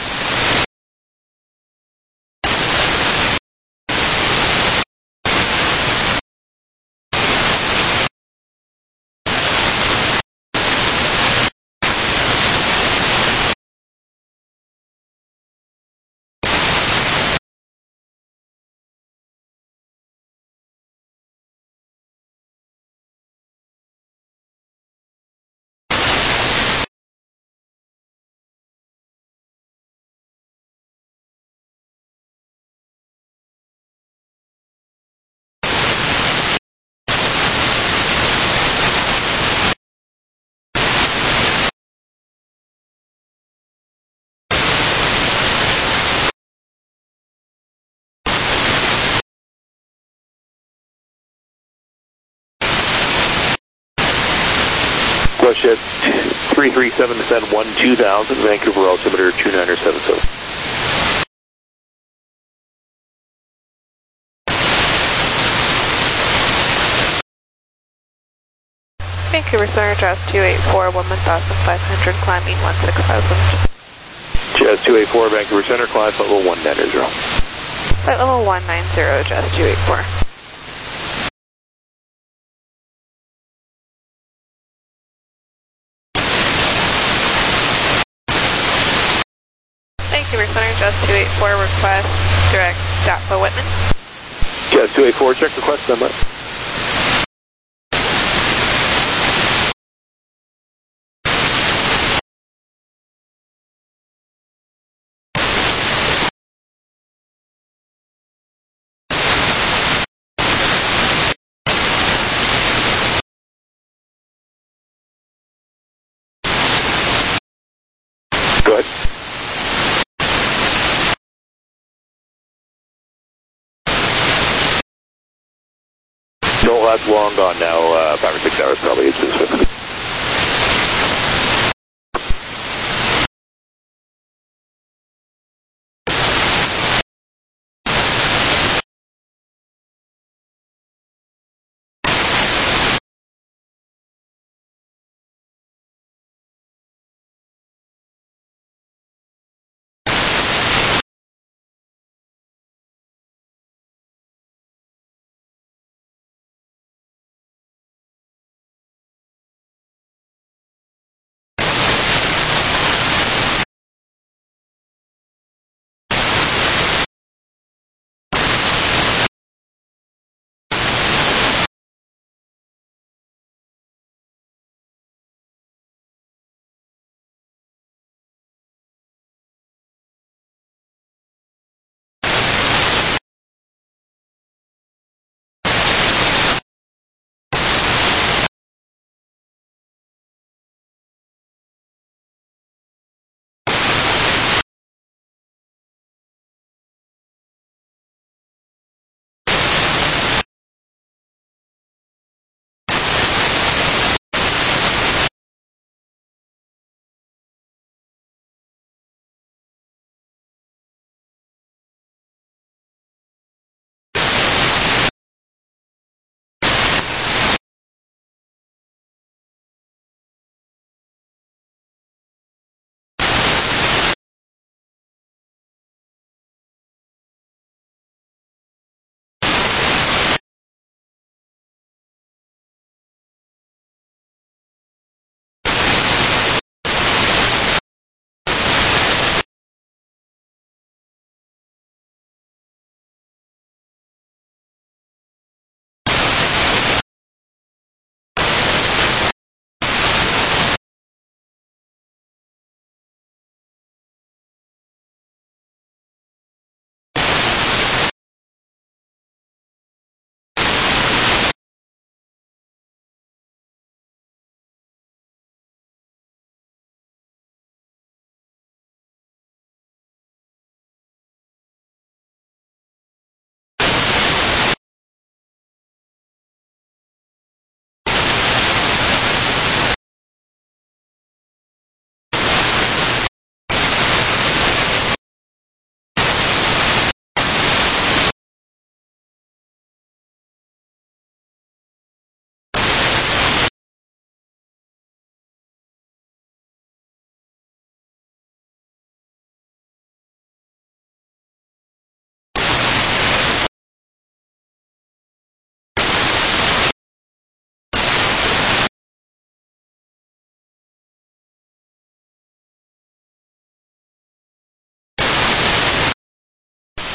Question three three seven, descend one two thousand, Vancouver altimeter two niner seven seven. Vancouver Center, Jazz two eight four, one thousand five hundred, climbing one six thousand. Jazz two eight four, Vancouver Center, climb flight level one nine zero. Flight level one nine zero, Jazz two eight four. Vancouver Center, Jazz two eight four, request direct D A P A Whitman. Jazz two eight four, check request number. Go ahead. No, that's long gone now, uh, five or six hours probably. It's just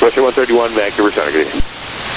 Bushel one thirty-one, Vancouver Center, good evening.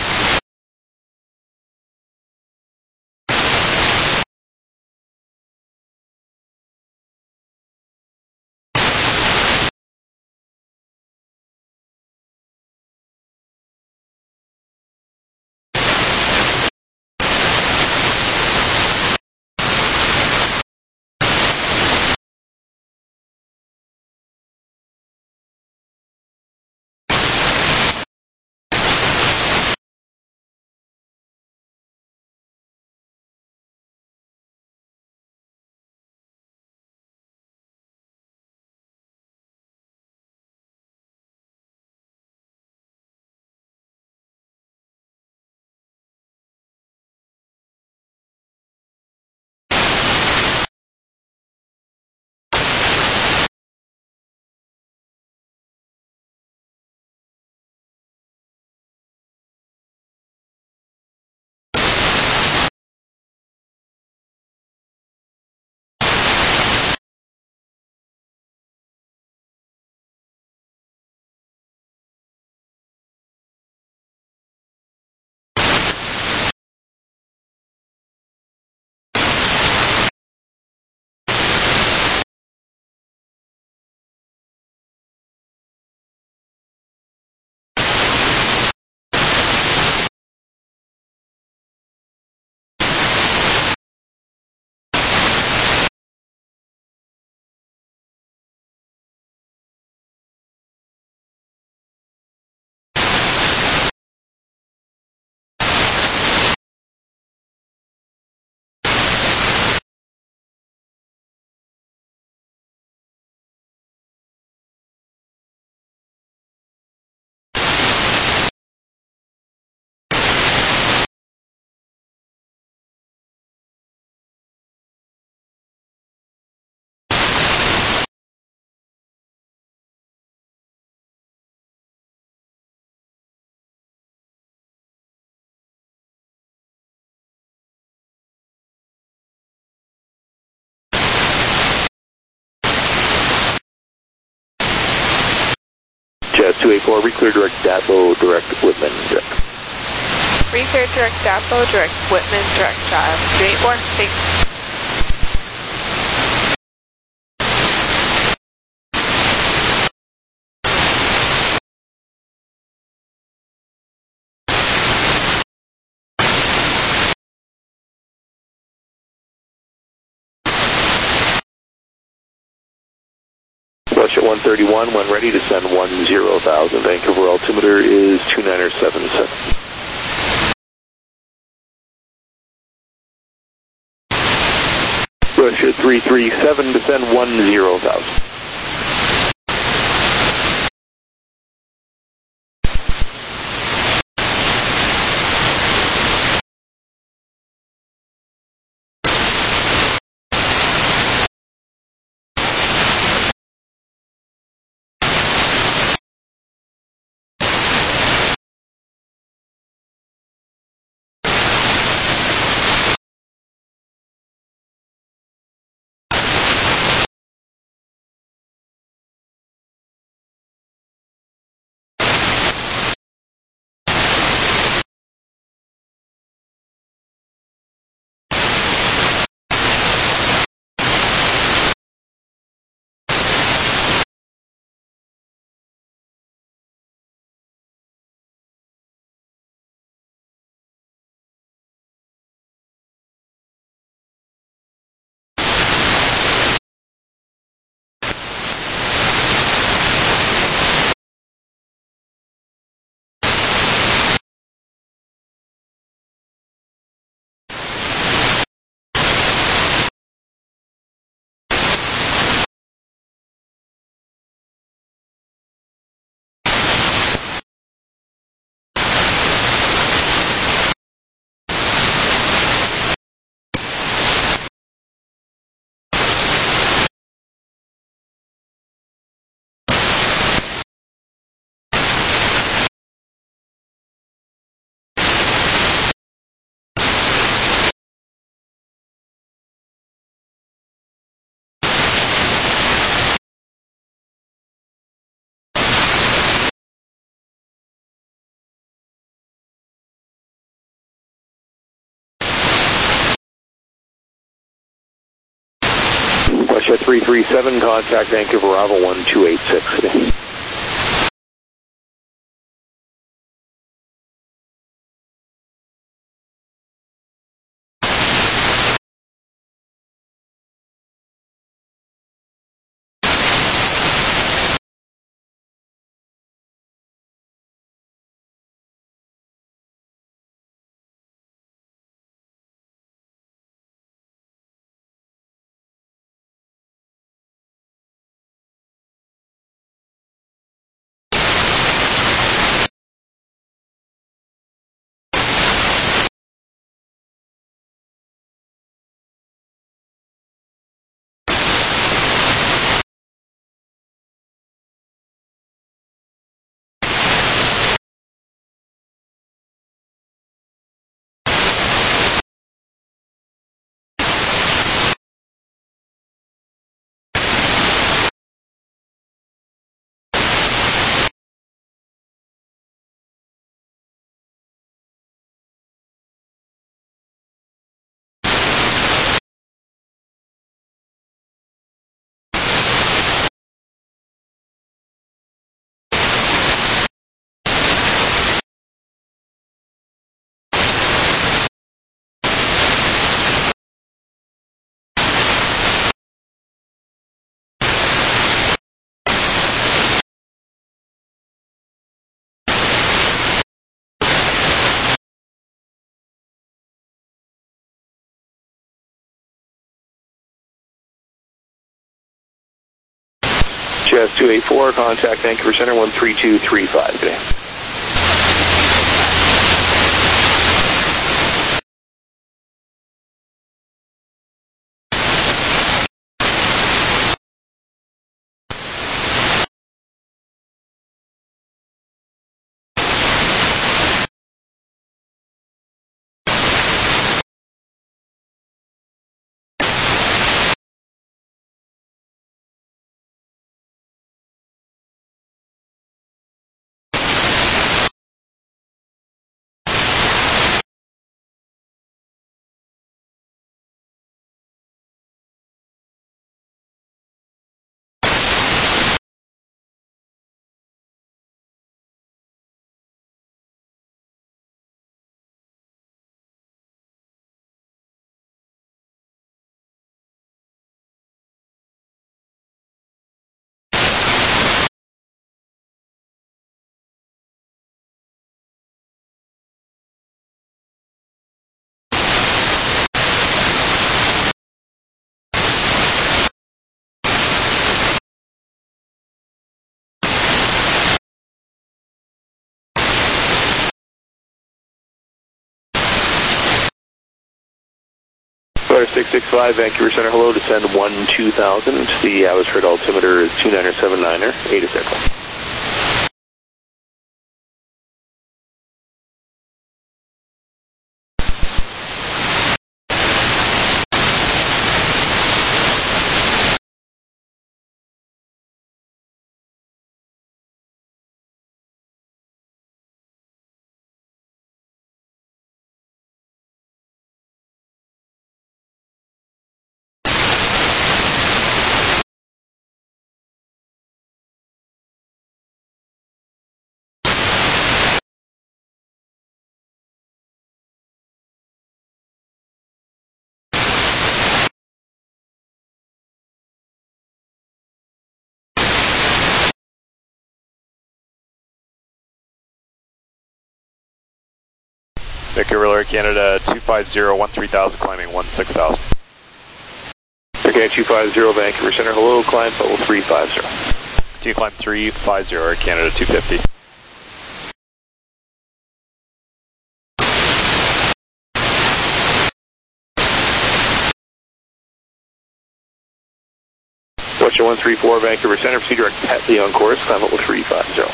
Jazz two eight four, reclear direct Datbo, direct Whitman, direct. Reclear direct Datbo, direct Whitman, direct Jazz two eight four, thanks. Bushel one thirty-one, when ready, descend one zero thousand. Vancouver altimeter is two niner seven seven. Bushel three three seven, descend one zero thousand. Jet three three seven, contact Vancouver Arrival one two eight six. Jet two eight four, contact Vancouver Center one three two three five today. six six five, Vancouver Center, hello, descend one two thousand, the atmospheric altimeter is two niner seven niner, eight is aircraft. Vancouver Air Canada two five zero, one three thousand, climbing one six thousand. Okay, two five zero, Vancouver Center, hello, climb level three five zero. Continue climb three five zero, Air Canada two fifty. Watcher one three four, Vancouver Center, proceed direct Petley on course, climb level three five zero.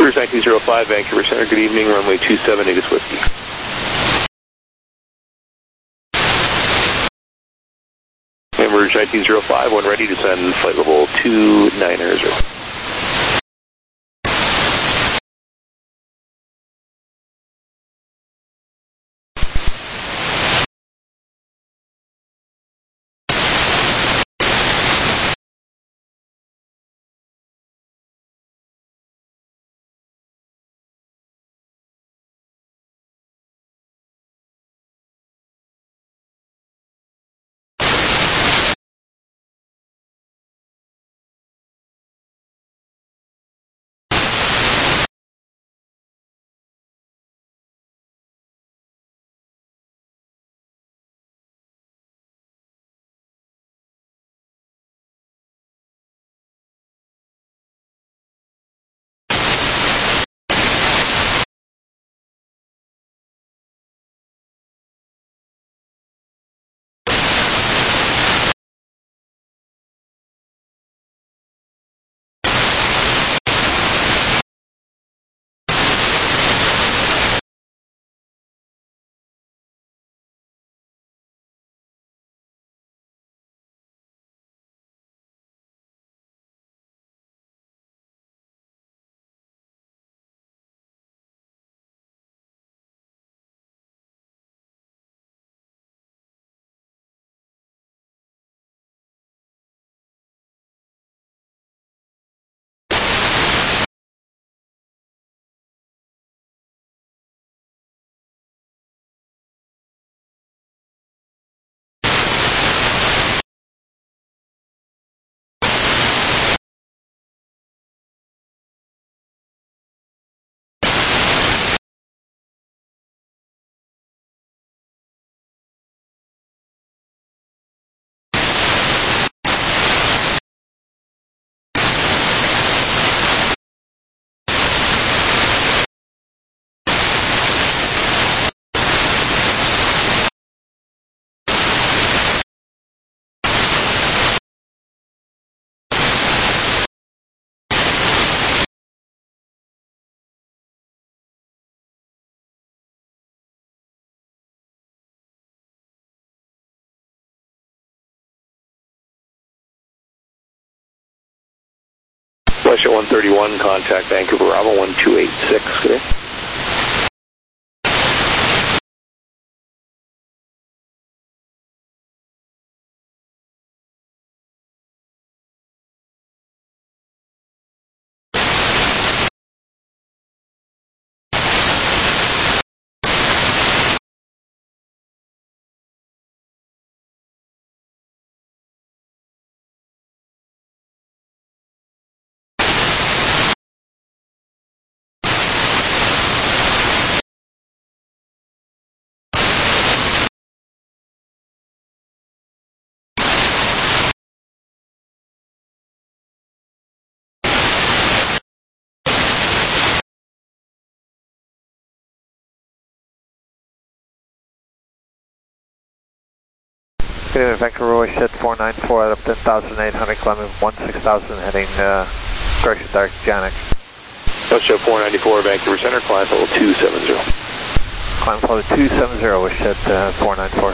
Vancouver's nineteen oh five, Vancouver Center, good evening, runway two seven, Natus Whiskey. Cambridge nineteen oh five, when ready to send flight level two niner zero. Flight one thirty-one, contact Vancouver Bravo one two eight six, good day. Good evening, Vancouver, Roy, shed four nine four out of ten thousand eight hundred, climbing one six thousand, heading uh, direction direct Janek. Westjet four ninety-four, Vancouver Center, climb level two seven zero. Climb level two seven zero, Westjet uh, four nine four.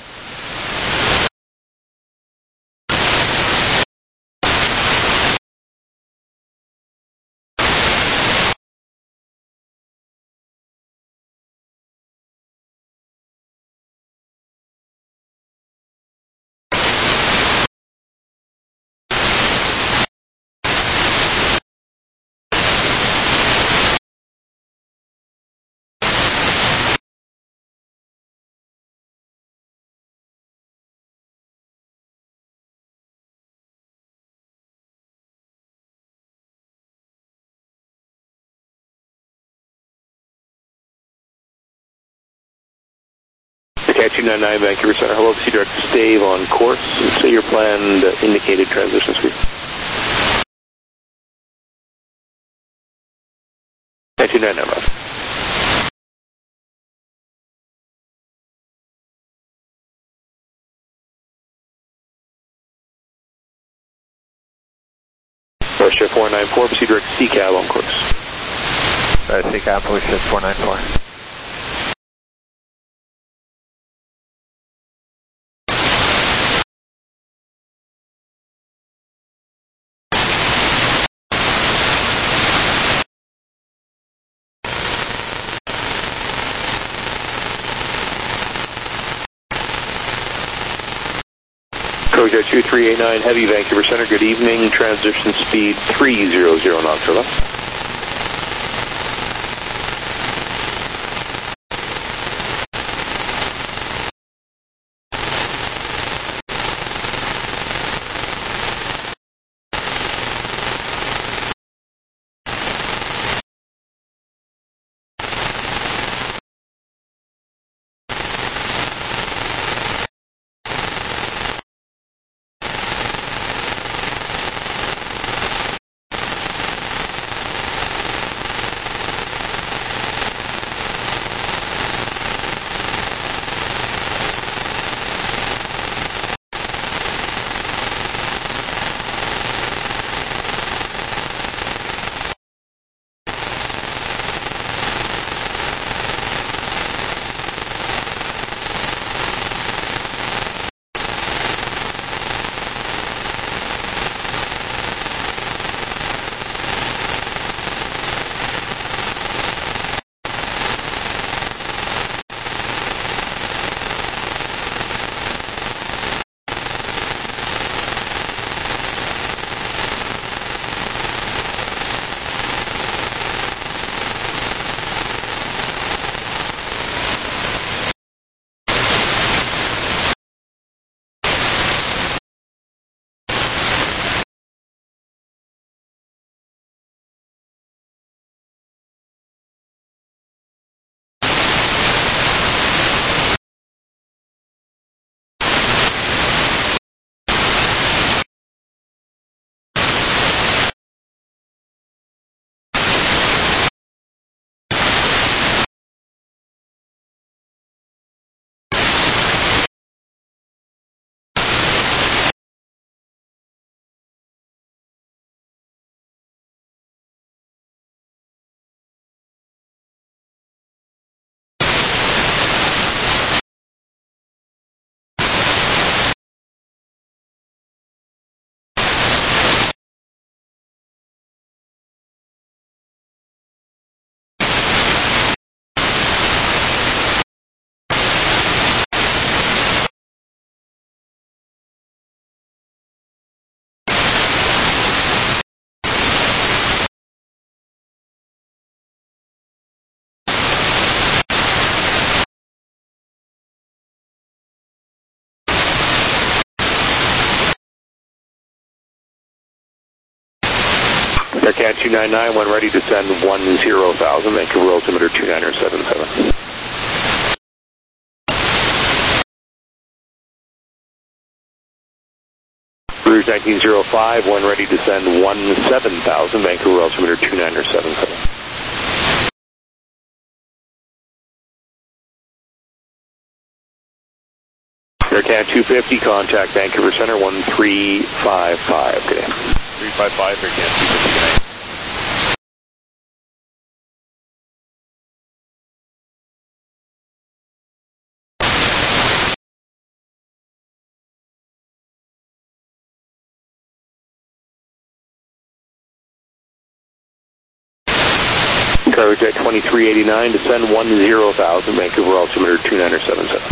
Cat two nine nine, Vancouver Center, hello, C direct stave on course, say your planned uh, indicated transition speed. Cat two nine nine, Roger. Westjet four nine four, proceed direct C cab on course. I think I push at four nine four. Coja two three eight nine, Heavy, Vancouver Center, good evening, transition speed three hundred knots or less. Aircat two nine nine, when ready to send one zero thousand, Vancouver altimeter two niner seven seven. Rouge nineteen oh five, when ready to send one seven thousand, Vancouver altimeter two niner seven seven. Aircat two fifty, contact Vancouver Center one three five five, good day. three five five, Aircat two fifty, good night. Cargojet twenty-three eighty-nine, descend one zero thousand, Vancouver altimeter two niner seven seven.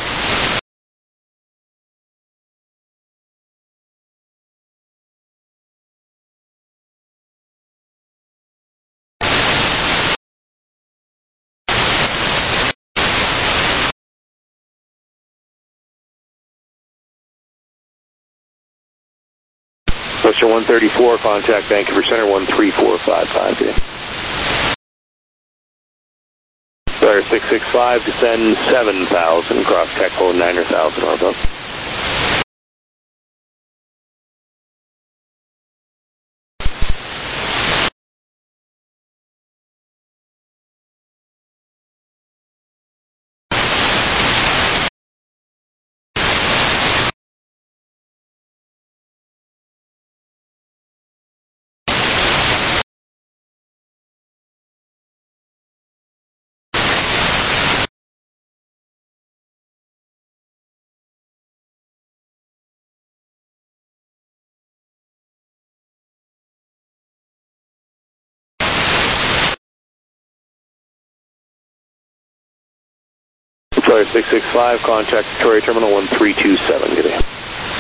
Western one thirty-four, contact Vancouver Center one three four five five. Star six six five, descend seven thousand, cross Techco nine thousand or above. Sorry, six six five, contact Victoria Terminal one three two seven. Good day.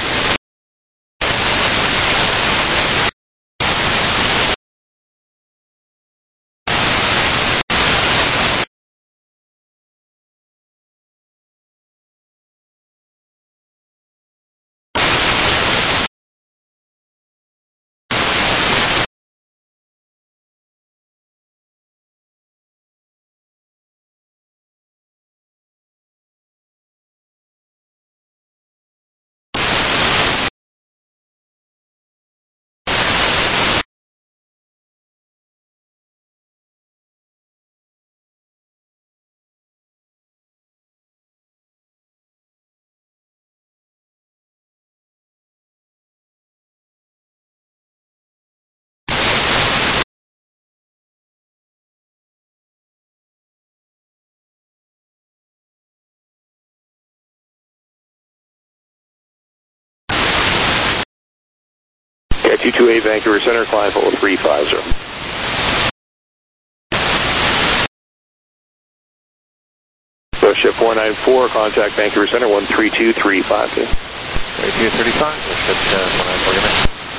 two two eight Vancouver Center, climb level three five zero. So ship four nine four, contact Vancouver Center one three two three five. thirty-two thirty-five, ship uh, one nine four.